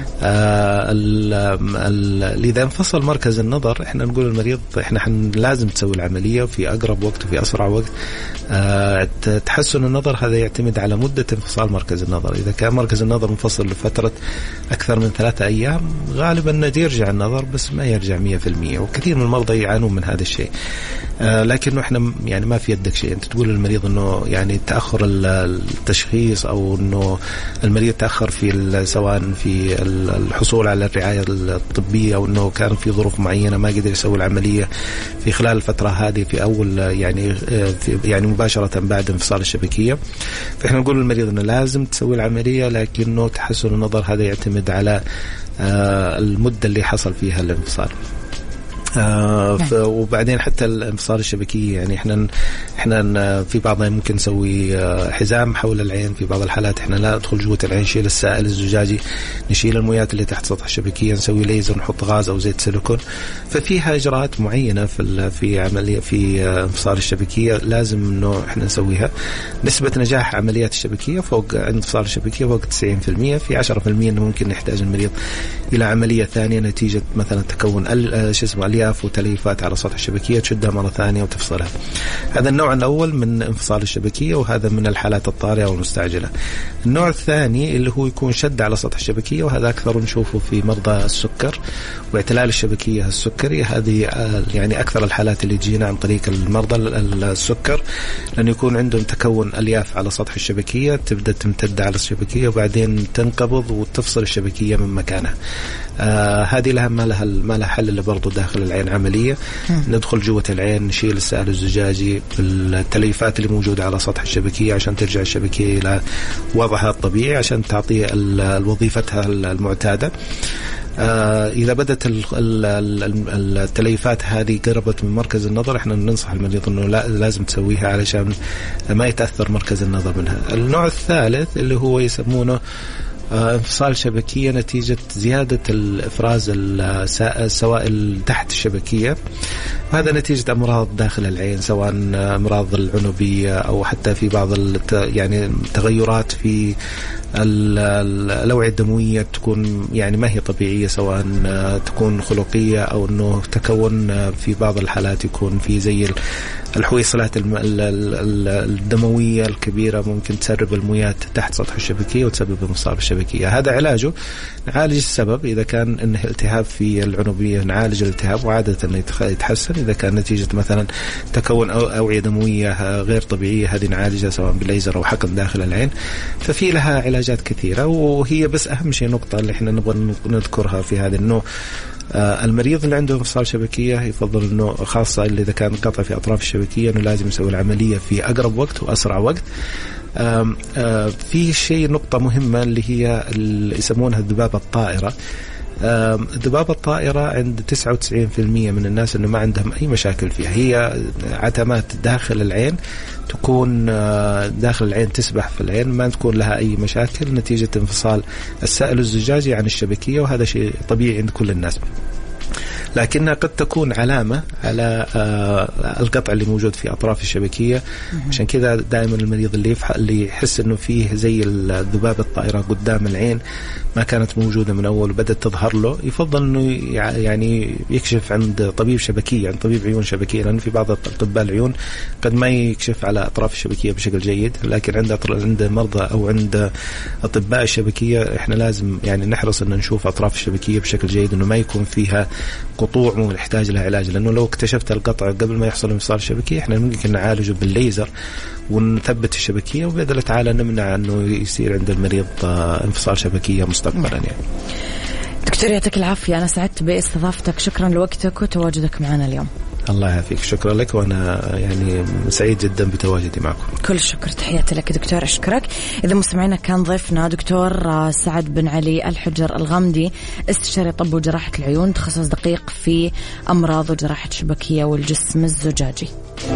D: إذا انفصل مركز النظر احنا نقول للمريض احنا لازم تسوي العملية في أقرب وقت وفي أسرع وقت. تحسن النظر هذا يعتمد على مدة انفصال مركز النظر. إذا كان مركز النظر منفصل لفترة أكثر من 3 أيام غالبا يرجع النظر، بس ما يرجع 100%، وكثير من المرضى يعانون من هذا الشيء. لكنه احنا يعني ما في يدك شيء. انت تقول للمريض انه يعني تأخر التشخيص او انه المريض تأخر في سواء في الحصول على الرعاية الطبية او انه كان في ظروف معينة ما قدر يسوي العملية في خلال الفترة هذه في اول يعني مباشرة بعد انفصال الشبكية. فاحنا نقول للمريض انه لازم تسوي العملية، لكنه تحسن النظر هذا يعتمد على المدة اللي حصل فيها الانفصال. وبعدين حتى الانفصال الشبكية يعني احنا في بعضها ممكن نسوي حزام حول العين. في بعض الحالات احنا لا ندخل جوة العين، نشيل السائل الزجاجي، نشيل المويات اللي تحت سطح الشبكية، نسوي ليزر، نحط غاز او زيت سيليكون. ففيها اجراءات معينة في عملية في انفصال الشبكية لازم انه احنا نسويها. نسبة نجاح عمليات الشبكية فوق انفصال الشبكية فوق 90%. في 10% انه ممكن يحتاج المريض الى عملية ثانية نتيجة مثلا تكون الياف وتليفات على سطح الشبكية، تشدها مرة ثانية وتفصلها. هذا النوع الأول من انفصال الشبكية، وهذا من الحالات الطارئة والمستعجلة. النوع الثاني اللي هو يكون شد على سطح الشبكية، وهذا أكثر نشوفه في مرضى السكر واعتلال الشبكية السكري. هذه يعني أكثر الحالات اللي تجينا عن طريق المرضى السكر، لأنه يكون عندهم تكون ألياف على سطح الشبكية تبدأ تمتد على الشبكية وبعدين تنقبض وتفصل الشبكية من مكانها. هذه ما لها حل إلا برضو داخل العين عملية. ندخل جوة العين، نشيل السائل الزجاجي بالتليفات اللي موجودة على سطح الشبكية عشان ترجع الشبكية إلى وضعها الطبيعي عشان تعطي وظيفتها المعتادة. إذا بدت التليفات هذه قربت من مركز النظر، احنا ننصح المريض انه لازم تسويها علشان ما يتأثر مركز النظر منها. النوع الثالث اللي هو يسمونه انفصال شبكية نتيجة زيادة الإفراز السوائل تحت الشبكية. هذا نتيجة أمراض داخل العين، سواء أمراض العنبية أو حتى في بعض يعني تغيرات في الأوعية الدموية تكون يعني ما هي طبيعية، سواء تكون خلقية أو أنه تكون في بعض الحالات يكون في زي الحويصلات الدموية الكبيرة ممكن تسرب المويات تحت سطح الشبكية وتسبب انفصال الشبكية. هذا علاجه نعالج السبب. إذا كان إنه التهاب في العنبية نعالج الالتهاب وعادة إنه يتحسن. إذا كان نتيجة مثلا تكون أوعية دموية غير طبيعية هذه نعالجها سواء بالليزر أو حقن داخل العين. ففي لها علاجات كثيرة، وهي بس أهم شيء نقطة اللي إحنا نبغى نذكرها في هذا إنه المريض اللي عنده انفصال شبكية يفضل انه خاصة اللي اذا كان قطع في اطراف الشبكية انه لازم يسوي العملية في اقرب وقت واسرع وقت. في شيء نقطة مهمة اللي هي اللي يسمونها الذبابة الطائرة. الذبابة الطائرة عند 99% من الناس انه ما عندهم اي مشاكل فيها. هي عتمات داخل العين، تكون داخل العين تسبح في العين، ما تكون لها اي مشاكل نتيجة انفصال السائل الزجاجي عن الشبكية، وهذا شيء طبيعي عند كل الناس. لكنها قد تكون علامة على القطع اللي موجود في أطراف الشبكية. عشان كذا دائما المريض اللي يحس إنه فيه زي الذبابة الطائرة قدام العين ما كانت موجودة من أول وبدأت تظهر له، يفضل إنه يعني يكشف عند طبيب شبكية، عند طبيب عيون شبكية، لأن في بعض أطباء العيون قد ما يكشف على أطراف الشبكية بشكل جيد، لكن عند مرضى أو عند أطباء الشبكية إحنا لازم يعني نحرص إن نشوف أطراف الشبكية بشكل جيد، إنه ما يكون فيها قطوع ونحتاج لها علاج. لأنه لو اكتشفت القطع قبل ما يحصل انفصال شبكية إحنا ممكن نعالجه بالليزر ونثبت الشبكية، وبإذن الله تعالى نمنع أنه يصير عند المريض انفصال شبكية مستقبلا. يعني
B: دكتور يعطيك العافية، أنا سعدت باستضافتك، شكرا لوقتك وتواجدك معنا اليوم.
D: الله يعافيك، شكرا لك، وأنا يعني سعيد جدا بتواجدي معكم.
B: كل الشكر، تحياتي لك دكتور، أشكرك. إذا مستمعينا كان ضيفنا دكتور سعد بن علي الحجر الغامدي، استشاري طب وجراحة العيون، تخصص دقيق في أمراض وجراحة الشبكية والجسم الزجاجي.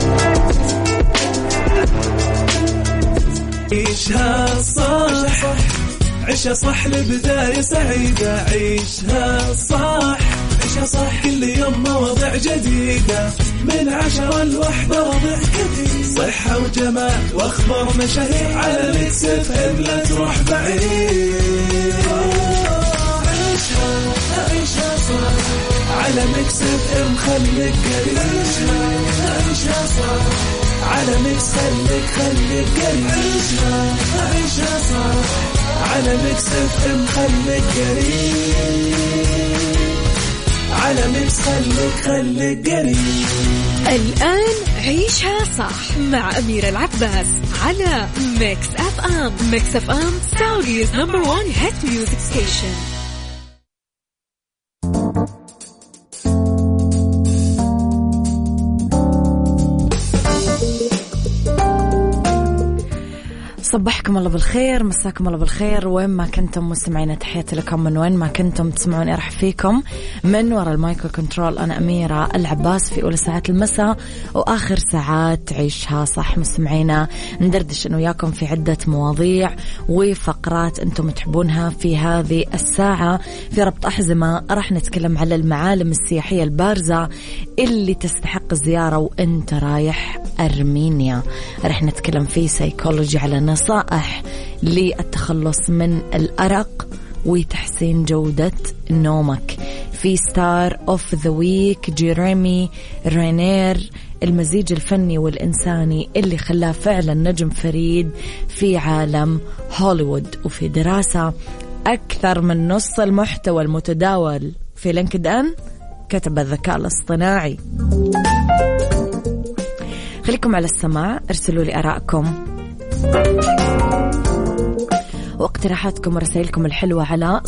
A: عيشها صح، عيشها صح لبداية سعيدة، عيشها صح، عيشها صح، كل يوم مواضيع جديدة من 10 ل1 وضع جديد، صحة وجمال واخبار مشاهير على ميكس اف ام، لا تروح بعيد. عيشها صح على ميكس اف ام، خليك قريب، عيشها صح على ميكس، خليك قريب، عيشها صح على ميكس اف ام، خليك قريب، على ميكس خليك قريب.
C: الآن عيشها صح مع أميرة العباس على ميكس اف ام. ميكس اف ام Saudi's number 1 hit music station.
B: صبحكم الله بالخير، مساكم الله بالخير، وين ما كنتم مستمعين، تحياتي لكم من وين ما كنتم تسمعوني. أرحب فيكم من وراء المايكرو كنترول، أنا أميرة العباس، في أولى ساعات المساء وآخر ساعات عيشها صح. مستمعينا ندردش أنه وياكم في عدة مواضيع وفقرات أنتم تحبونها في هذه الساعة. في ربط أحزمة راح نتكلم على المعالم السياحية البارزة اللي تستحق الزيارة وأنت رايح أرمينيا. راح نتكلم في سيكولوجي على نصائح للتخلص من الأرق وتحسين جودة نومك. في ستار اوف ذا ويك جيريمي رينير، المزيج الفني والإنساني اللي خلاه فعلا نجم فريد في عالم هوليوود. وفي دراسة أكثر من نص المحتوى المتداول في لينكد إن كتب الذكاء الاصطناعي. خليكم على السماع، ارسلوا لي آراءكم واقتراحاتكم ورسائلكم الحلوة على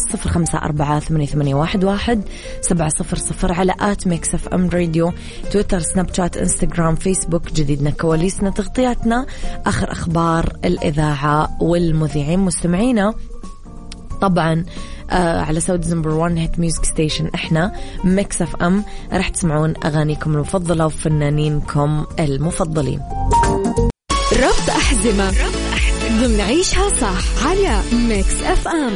B: 0548811700 على @mixfmradio، تويتر، سناب شات، انستغرام، فيسبوك. جديدنا، كواليسنا، تغطياتنا، آخر أخبار الإذاعة والمذيعين. مستمعينا طبعا على سعوديز نمبر 1 هيت ميوزك ستيشن احنا ميكس اف ام، راح تسمعون أغانيكم المفضلة وفنانينكم المفضلين.
C: ربط أحزمة ضمن عيشها صح على ميكس اف ام.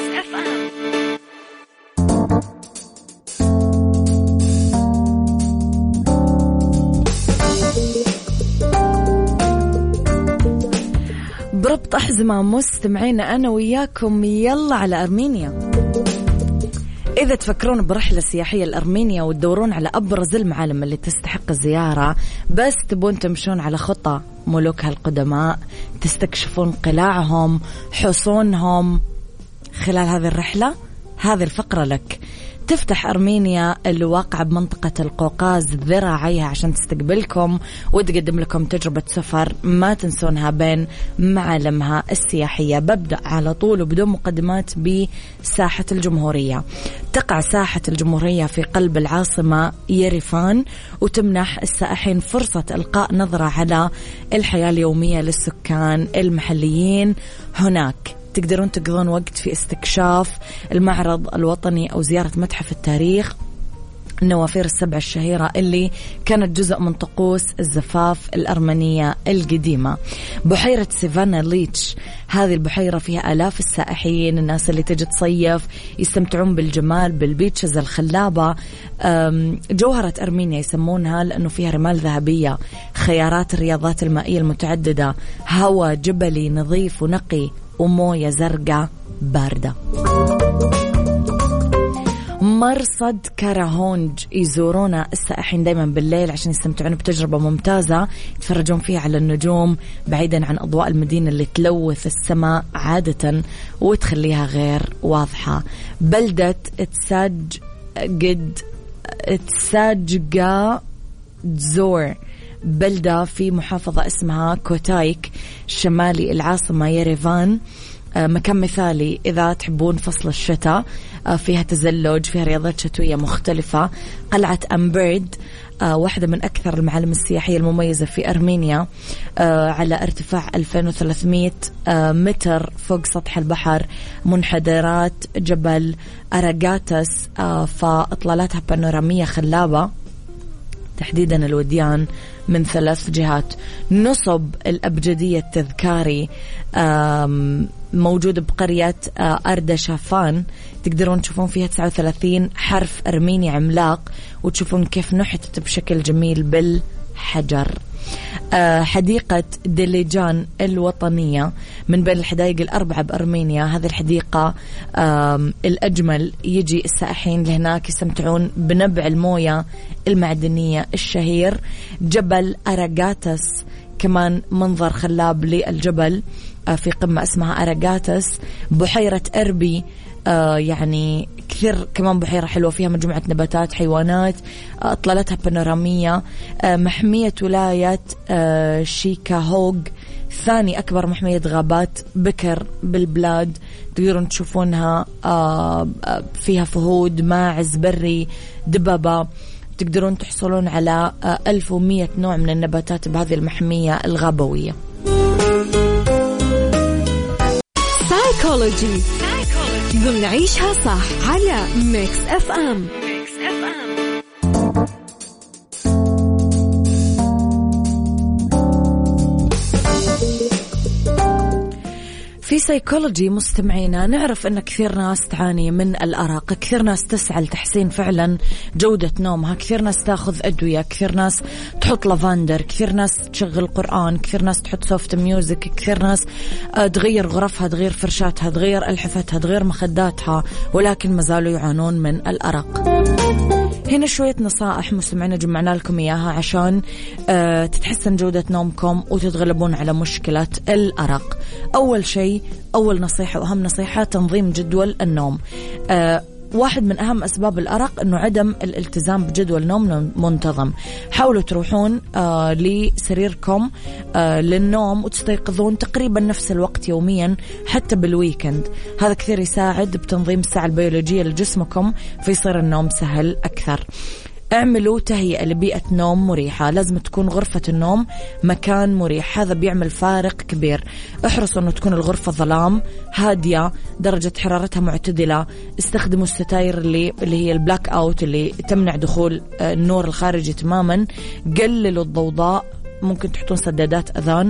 B: بربط أحزمة مستمعينا أنا وياكم يلا على أرمينيا. إذا تفكرون برحلة سياحية لأرمينيا وتدورون على أبرز المعالم اللي تستحق الزيارة، بس تبون تمشون على خطى ملوكها القدماء، تستكشفون قلاعهم، حصونهم خلال هذه الرحلة، هذه الفقرة لك. تفتح أرمينيا الواقعة بمنطقة القوقاز ذراعيها عشان تستقبلكم وتقدم لكم تجربة سفر ما تنسونها بين معالمها السياحية. ببدأ على طول وبدون مقدمات بساحة الجمهورية. تقع ساحة الجمهورية في قلب العاصمة يريفان، وتمنح السائحين فرصة إلقاء نظرة على الحياة اليومية للسكان المحليين هناك. تقدرون تقضون وقت في استكشاف المعرض الوطني أو زيارة متحف التاريخ النوافير السبع الشهيرة اللي كانت جزء من طقوس الزفاف الأرمنية القديمة. بحيرة سيفانا ليتش، هذه البحيرة فيها آلاف السائحين، الناس اللي تجي تصيف يستمتعون بالجمال بالبيتشز الخلابة. جوهرة أرمينيا يسمونها لأنه فيها رمال ذهبية، خيارات الرياضات المائية المتعددة، هواء جبلي نظيف ونقي، وموية زرقاء باردة. مرصد كاراهونج يزورونه السائحين دايما بالليل عشان يستمتعون بتجربة ممتازة، يتفرجون فيها على النجوم بعيدا عن أضواء المدينة اللي تلوث السماء عادة وتخليها غير واضحة. بلدة تساجقا تزور، بلدة في محافظة اسمها كوتايك شمالي العاصمة يريفان، مكان مثالي إذا تحبون فصل الشتاء، فيها تزلج، فيها رياضات شتوية مختلفة. قلعة أمبرد واحدة من أكثر المعالم السياحية المميزة في أرمينيا، على ارتفاع 2300 متر فوق سطح البحر. منحدرات جبل أراغاتس، فإطلالاتها بانورامية خلابة، تحديدا الوديان من 3 جهات. نصب الأبجدية التذكاري موجود بقرية أردشافان، تقدرون تشوفون فيها 39 حرف أرميني عملاق، وتشوفون كيف نحتت بشكل جميل بالحجر. حديقة ديليجان الوطنية من بين الحدائق الأربعة بأرمينيا، هذه الحديقة الأجمل، يجي السائحين لهناك يستمتعون بنبع الموية المعدنية الشهير. جبل أراغاتس كمان منظر خلاب للجبل في قمة اسمها أراغاتس. بحيرة أربي يعني كثير كمان بحيرة حلوة، فيها مجموعة نباتات حيوانات، إطلالتها بانورامية. محمية ولاية شيكاهوغ، ثاني أكبر محمية غابات بكر بالبلاد، تقدرون تشوفونها، فيها فهود، ماعز بري، دببة. تقدرون تحصلون على 1100 نوع من النباتات بهذه المحمية الغابوية.
C: سايكولوجي ضمن عيشها صح على ميكس اف ام.
B: في سايكولوجي مستمعينا نعرف أن كثير ناس تعاني من الأرق، كثير ناس تسعى لتحسين فعلا جودة نومها، كثير ناس تاخذ أدوية، كثير ناس تحط لافندر، كثير ناس تشغل قرآن، كثير ناس تحط سوفت ميوزك، كثير ناس تغير غرفها، تغير فرشاتها، تغير ألحفتها، تغير مخداتها، ولكن ما زالوا يعانون من الأرق. هنا شوية نصائح مستمعينا جمعنا لكم إياها عشان تتحسن جودة نومكم وتتغلبون على مشكلة الأرق. أول شيء، أول نصيحة وأهم نصيحة، تنظيم جدول النوم. واحد من أهم أسباب الأرق أنه عدم الالتزام بجدول نوم منتظم. حاولوا تروحون لسريركم للنوم وتستيقظون تقريبا نفس الوقت يوميا حتى بالويكند، هذا كثير يساعد بتنظيم الساعة البيولوجية لجسمكم فيصير النوم سهل أكثر. اعملوا تهيئة لبيئة نوم مريحة، لازم تكون غرفة النوم مكان مريح، هذا بيعمل فارق كبير. احرصوا أنه تكون الغرفة ظلام هادية، درجة حرارتها معتدلة. استخدموا الستاير اللي هي البلاك أوت اللي تمنع دخول النور الخارجي تماما. قللوا الضوضاء، ممكن تحطون سدادات أذان.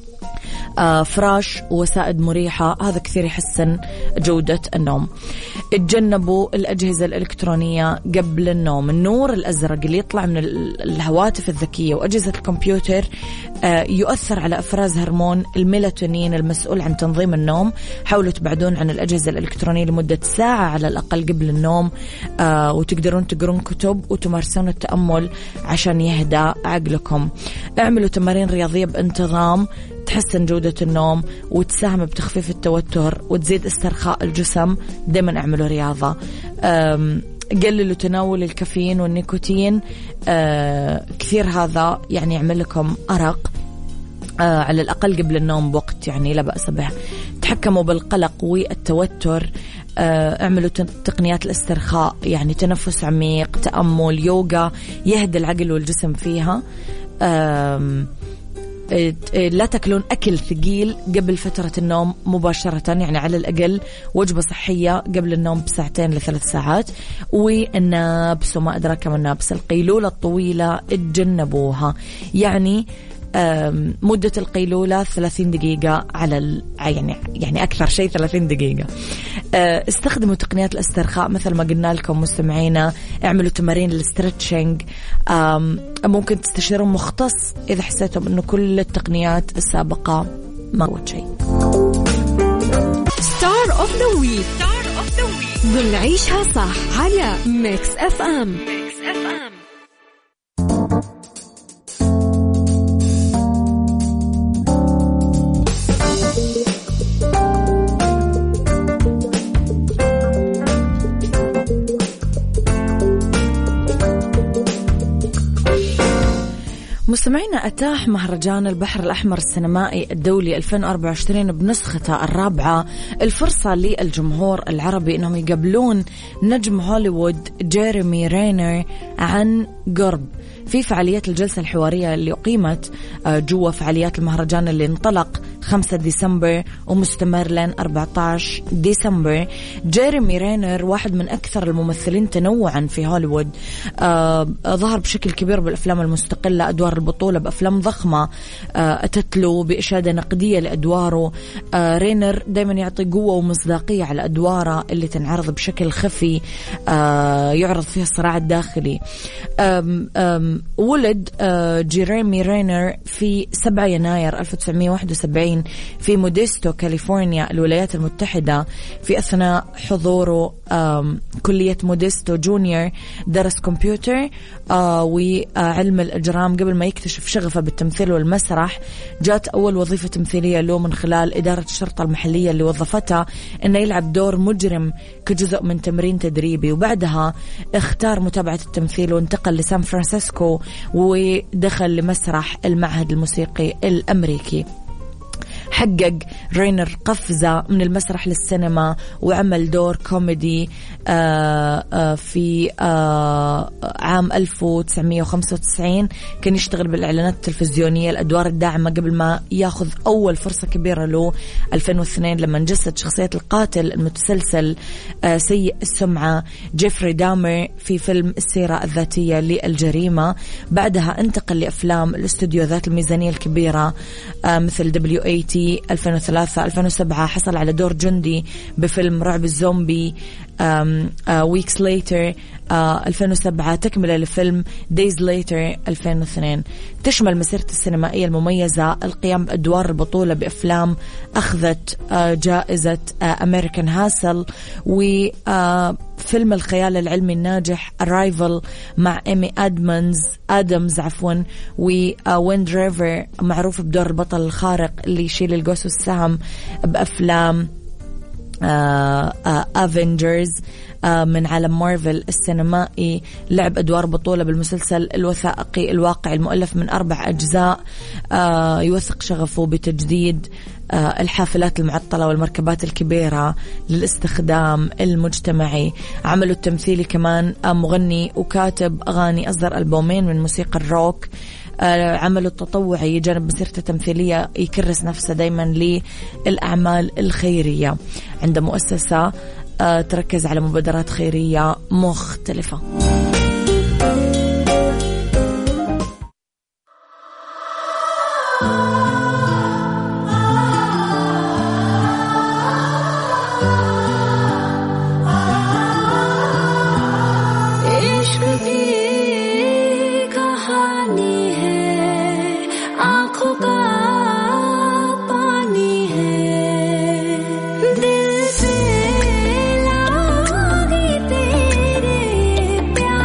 B: فراش وسائد مريحة، هذا كثير يحسن جودة النوم. اتجنبوا الأجهزة الإلكترونية قبل النوم. النور الأزرق اللي يطلع من الهواتف الذكية وأجهزة الكمبيوتر يؤثر على إفراز هرمون الميلاتونين المسؤول عن تنظيم النوم. حاولوا تبعدون عن الأجهزة الإلكترونية لمدة ساعة على الأقل قبل النوم، وتقدرون تقرون كتب وتمارسون التأمل عشان يهدى عقلكم. اعملوا تمارين رياضية بانتظام تحسن جودة النوم وتساهم بتخفيف التوتر وتزيد استرخاء الجسم. دائما اعملوا رياضة. قللوا تناول الكافيين والنيكوتين، كثير هذا يعني يعمل لكم أرق. على الأقل قبل النوم بوقت يعني لا بأس به. تحكموا بالقلق والتوتر. اعملوا تقنيات الاسترخاء، يعني تنفس عميق، تأمل، يوغا، يهدي العقل والجسم فيها. لا تأكلون أكل ثقيل قبل فترة النوم مباشرة، يعني على الأقل وجبة صحية قبل النوم بساعتين ل3 ساعات. والنابس وما أدراك ما النابس، القيلولة الطويلة اتجنبوها، يعني مدة القيلولة 30 دقيقة على يعني أكثر شيء 30 دقيقة. استخدموا تقنيات الاسترخاء مثل ما قلنا لكم مستمعينا، اعملوا تمارين الاسترتشنج، ممكن تستشيروا مختص إذا حسيتم أنه كل التقنيات السابقة ما هو شيء.
C: ستار اوف ذا ويك ضمن عيشها صح على ميكس اف ام.
B: مستمعينا، أتاح مهرجان البحر الأحمر السينمائي الدولي 2024 بنسخته الرابعة الفرصة للجمهور العربي أنهم يقابلون نجم هوليوود جيريمي رينر عن قرب في فعاليات الجلسة الحوارية اللي أقيمت جوا فعاليات المهرجان اللي انطلق 5 ديسمبر ومستمر لين 14 ديسمبر. جيريمي رينر واحد من أكثر الممثلين تنوعا في هوليوود، ظهر بشكل كبير بالأفلام المستقلة، أدوار البطولة بأفلام ضخمة أتت له بإشادة نقدية لأدواره. رينر دايما يعطي قوة ومصداقية على أدواره اللي تنعرض بشكل خفي، يعرض فيها الصراع الداخلي. ولد جيريمي رينر في 7 يناير 1971 في موديستو كاليفورنيا الولايات المتحدة. في أثناء حضوره كلية موديستو جونيور درس كمبيوتر وعلم الإجرام قبل ما يكتشف شغفه بالتمثيل والمسرح. جات أول وظيفة تمثيلية له من خلال إدارة الشرطة المحلية اللي وظفتها إنه يلعب دور مجرم كجزء من تمرين تدريبي، وبعدها اختار متابعة التمثيل وانتقل لسان فرانسيسكو ودخل لمسرح المعهد الموسيقي الأمريكي. حقق رينر قفزة من المسرح للسينما وعمل دور كوميدي في عام 1995. كان يشتغل بالإعلانات التلفزيونية الأدوار الداعمة قبل ما ياخذ أول فرصة كبيرة له 2002 لما جسد شخصية القاتل المتسلسل سيء السمعة جيفري دامر في فيلم السيرة الذاتية للجريمة. بعدها انتقل لأفلام الاستوديو ذات الميزانية الكبيرة مثل WAT 2003 2007. حصل على دور جندي بفيلم رعب الزومبي Weeks Later 2007، تكملة لفيلم Days Later 2002. تشمل مسيرته السينمائية المميزة القيام بأدوار البطولة بأفلام أخذت جائزة American Hustle، وفيلم الخيال العلمي الناجح Arrival مع إيمي آدمز وويند ريفر، معروف بدور البطل الخارق اللي يشيل القوس والسهم بأفلام أفنجرز من عالم مارفل السينمائي. لعب أدوار بطولة بالمسلسل الوثائقي الواقع المؤلف من 4 أجزاء. يوثق شغفه بتجديد الحافلات المعطلة والمركبات الكبيرة للاستخدام المجتمعي. عمله التمثيلي كمان مغني وكاتب أغاني، أصدر ألبومين من موسيقى الروك. عمله التطوعي جانب مسيرته التمثيلية يكرس نفسه دايما للأعمال الخيرية. عنده مؤسسة تركز على مبادرات خيرية مختلفة.
E: दिल से लागी तेरे प्यार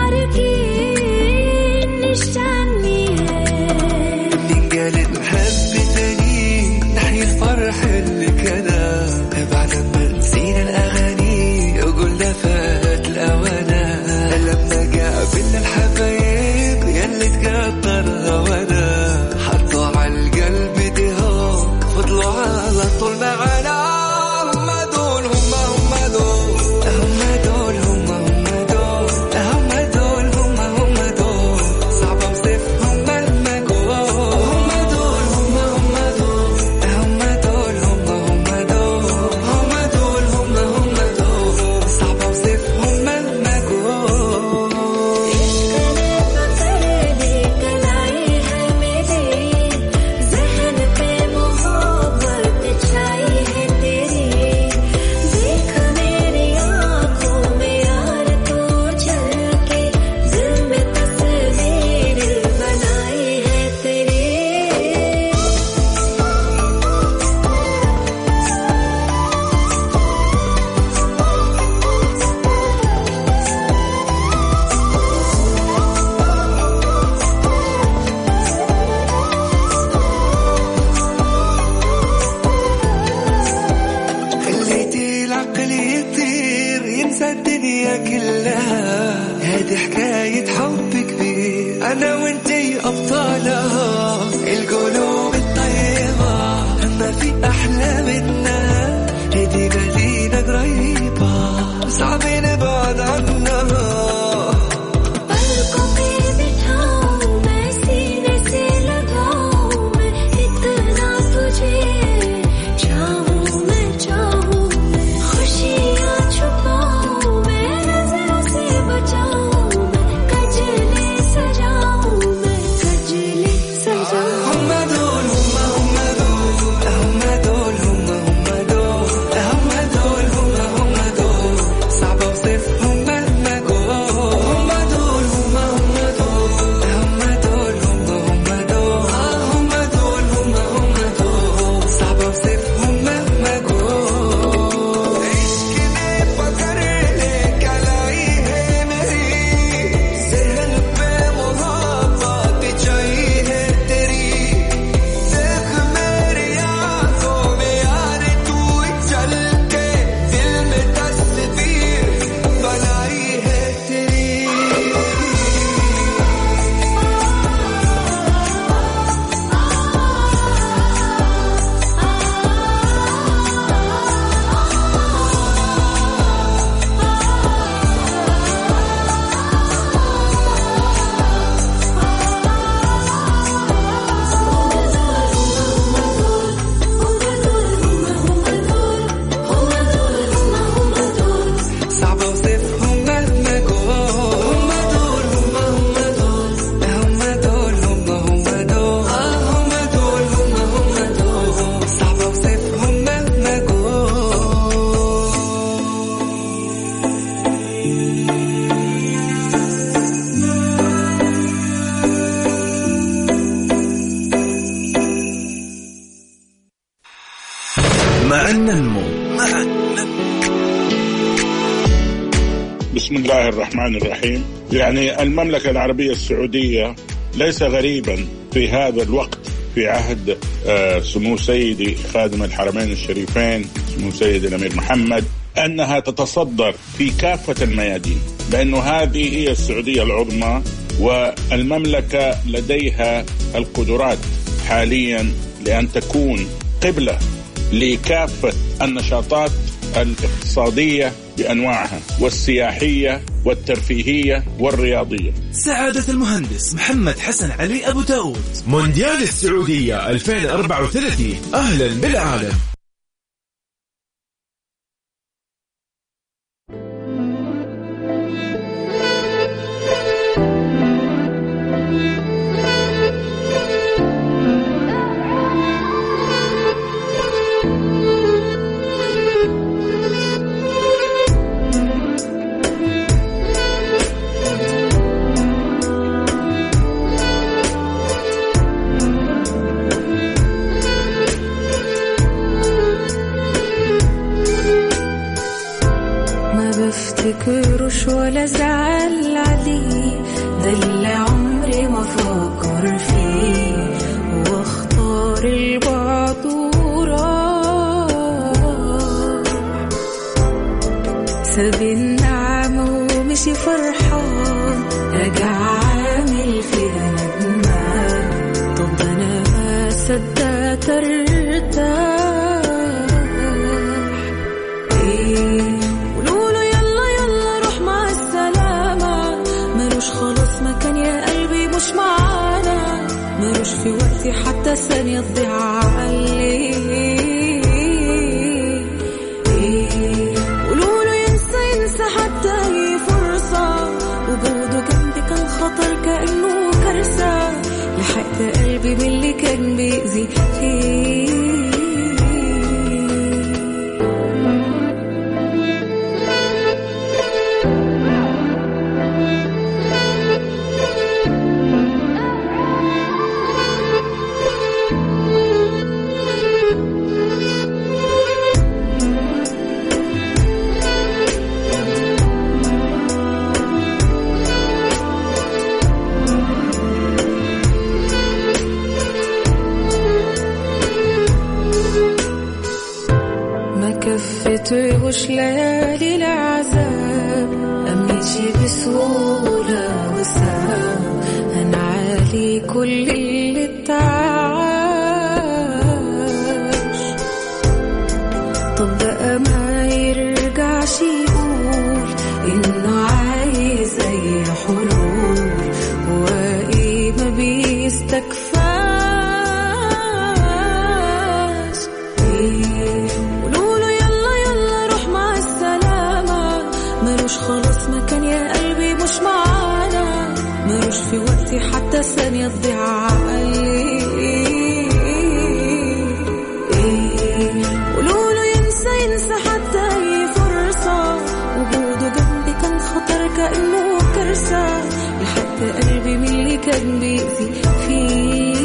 A: مع النمو.
E: بسم الله الرحمن الرحيم. يعني المملكة العربية السعودية ليس غريبا في هذا الوقت في عهد سمو سيدي خادم الحرمين الشريفين سمو سيدي الأمير محمد أنها تتصدر في كافة الميادين، لأنه هذه هي السعودية العظمى، والمملكة لديها القدرات حاليا لأن تكون قبلة لكافة النشاطات الاقتصادية بأنواعها، والسياحية والترفيهية والرياضية.
A: سعادة المهندس محمد حسن علي أبو داود.
F: مونديال السعودية 2034 أهلا بالعالم.
G: بفتكرش ولا زعل عليه، ده اللي عمري ما فكر فيه، واختار البعد وراح، ساب النعمة ومشي فرحان، رجع عامل فيها ندمان، طب انا ما صدقت ارتاح. خلاص ما كان يا قلبي مش معانا، مروش في وقتي حتى ثانية تضيع عليه. قولوا له ينسى حتى هي فرصة، وجوده جنبي كان خطر كأنه كارثة، لحقت قلبي باللي كان بيأذي فيه. كفتوش ليالي العذاب، أمشي بسهولة وسهام، هنعالي كل اللي اتعاش. طب بقى ما يرجعش يقول إنه عايز أي حلول، وإيه ما بيستكفاش. خلاص ما كان يا قلبي مش معانا، مروش في وقتي حتى ثانية تضيع عليه. قولوا له ينسى حتى هي فرصة، وجوده جنبي كان خطر كأنه كارثة، لحد قلبي من اللي كان بيأذي فيه.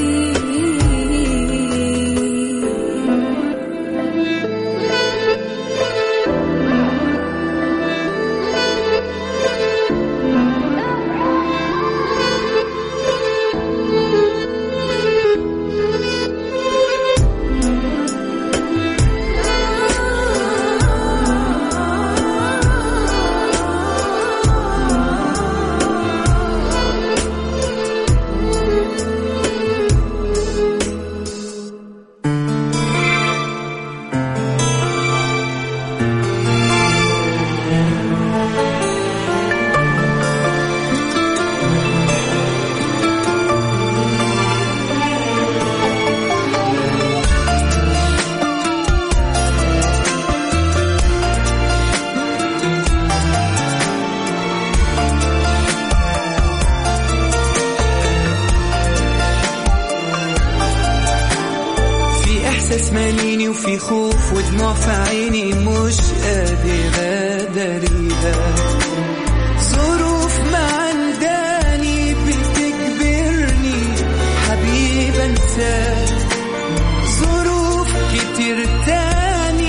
H: ماليني وفي خوف ودموع في عيني مش قادر أداريها، ظروف معنداني بتجبرني حبيب انساك، ظروف كتير تاني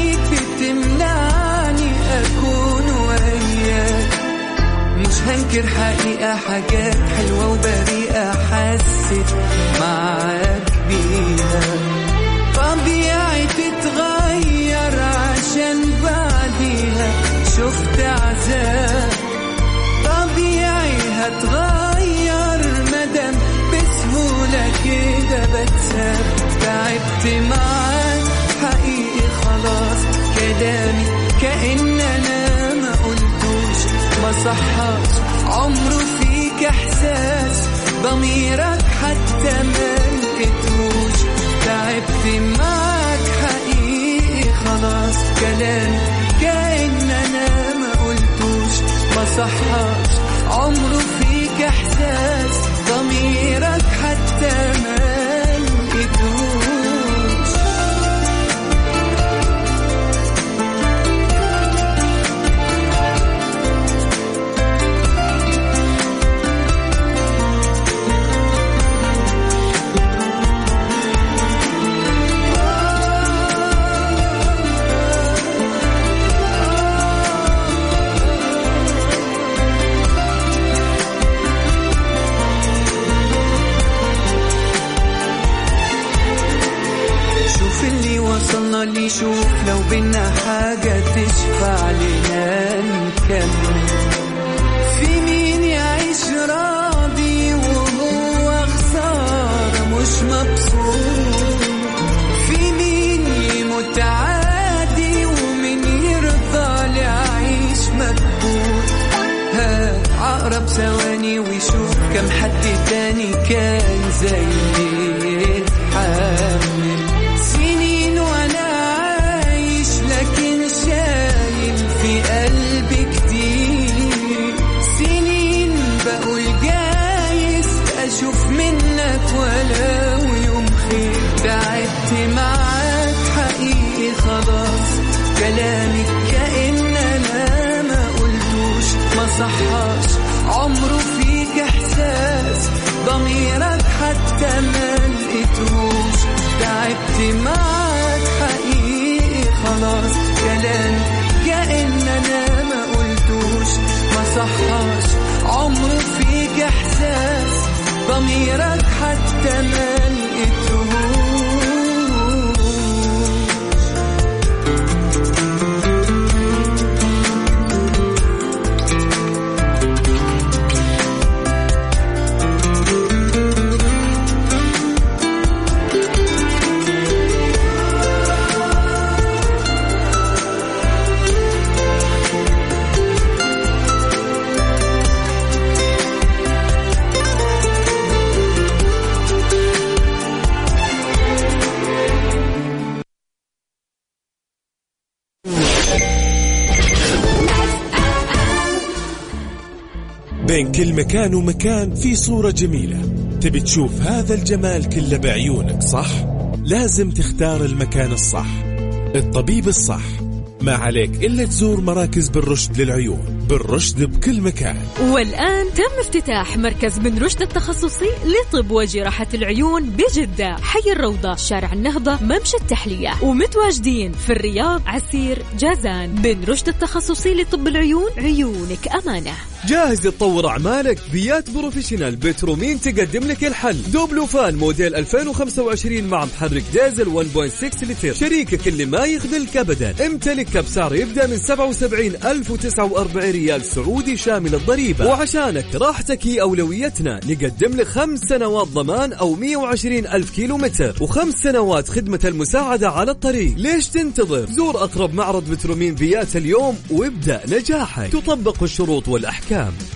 H: فاكر حقيقة حاجات حلوة وبريئة حسيت معاك بيها. طبيعي تتغير عشان بعديها شفت عذاب، طبيعي هتغير مدام بسهولة كده بتساب. تعبت معاك حقيقي خلاص، كلامي كأن أنا ما قلتوش، ما صحاش عمره فيك إحساس، ضميرك حتى ما لقيتوش. تعبت معاك حقيقي خلاص، كلامي كأن أنا ما قلتوش، ما صحاش عمره فيك إحساس، ضميرك حتى ما لقيتوش. وصلنا اللي شوف لو بينا حاجة تشفع لنا نكمل. في مين يعيش راضي وهو خسارة مش مبسوط، في مين يموت عادي ومين يرضى ليعيش مكبوت. ها عقرب ثواني ويشوف كم حد تاني كان زي يتحمل. سنين وانا عايش لكن شايل في قلبي كتير، سنين بقول جايز اشوف منك ولو يوم خير. تعبت معاك حقيقي خلاص، كلامك كأن انا ما قلتوش، ما صحاش عمره فيك احساس، ضميرك حتى ما لقيتوش. تعبت معاك حقيقي خلاص، كلامي كأن انا ما قلتوش، ما صحاش عمره فيك احساس، ضميرك حتى ما لقيتوش.
F: بين كل مكان ومكان في صورة جميلة، تبي تشوف هذا الجمال كله بعيونك صح؟ لازم تختار المكان الصح، الطبيب الصح. ما عليك إلا تزور مراكز بالرشد للعيون، بالرشد بكل مكان.
I: والآن تم افتتاح مركز بن رشد التخصصي لطب وجراحة العيون بجدة، حي الروضة، شارع النهضة، ممشى التحلية. ومتواجدين في الرياض، عسير، جازان. بن رشد التخصصي لطب العيون، عيونك أمانة.
J: جاهز تطور أعمالك؟ بيات بروفيشنال بترومين تقدم لك الحل. دوبلوفان موديل 2025 مع محرك ديزل 1.6 لتر، شريكك اللي ما يخذلك أبدا. امتلك بسعر يبدأ من 77,049 ريال سعودي شامل الضريبة. وعشانك راحتك هي أولويتنا، نقدم لك 5 سنوات ضمان أو 120,000 كيلومتر و5 سنوات خدمة المساعدة على الطريق. ليش تنتظر؟ زور أقرب معرض بترومين بيات اليوم وابدأ نجاحك. تطبق الشروط والأحكام.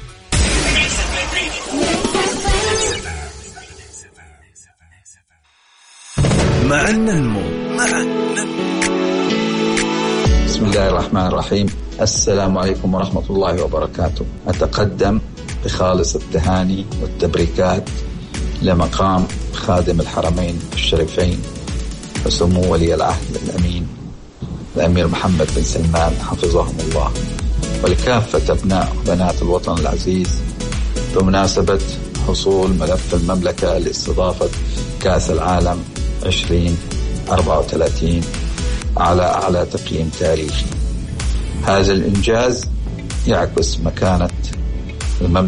F: مع النمو.
K: بسم الله الرحمن الرحيم. السلام عليكم ورحمة الله وبركاته. أتقدم بخالص التهاني والتبريكات لمقام خادم الحرمين الشريفين وسمو ولي العهد الأمين الأمير محمد بن سلمان حفظهم الله، ولكافة أبناء وبنات الوطن العزيز بمناسبة حصول ملف المملكة لاستضافة كأس العالم 2034 على أعلى تقييم تاريخي. هذا الإنجاز يعكس مكانة المملكة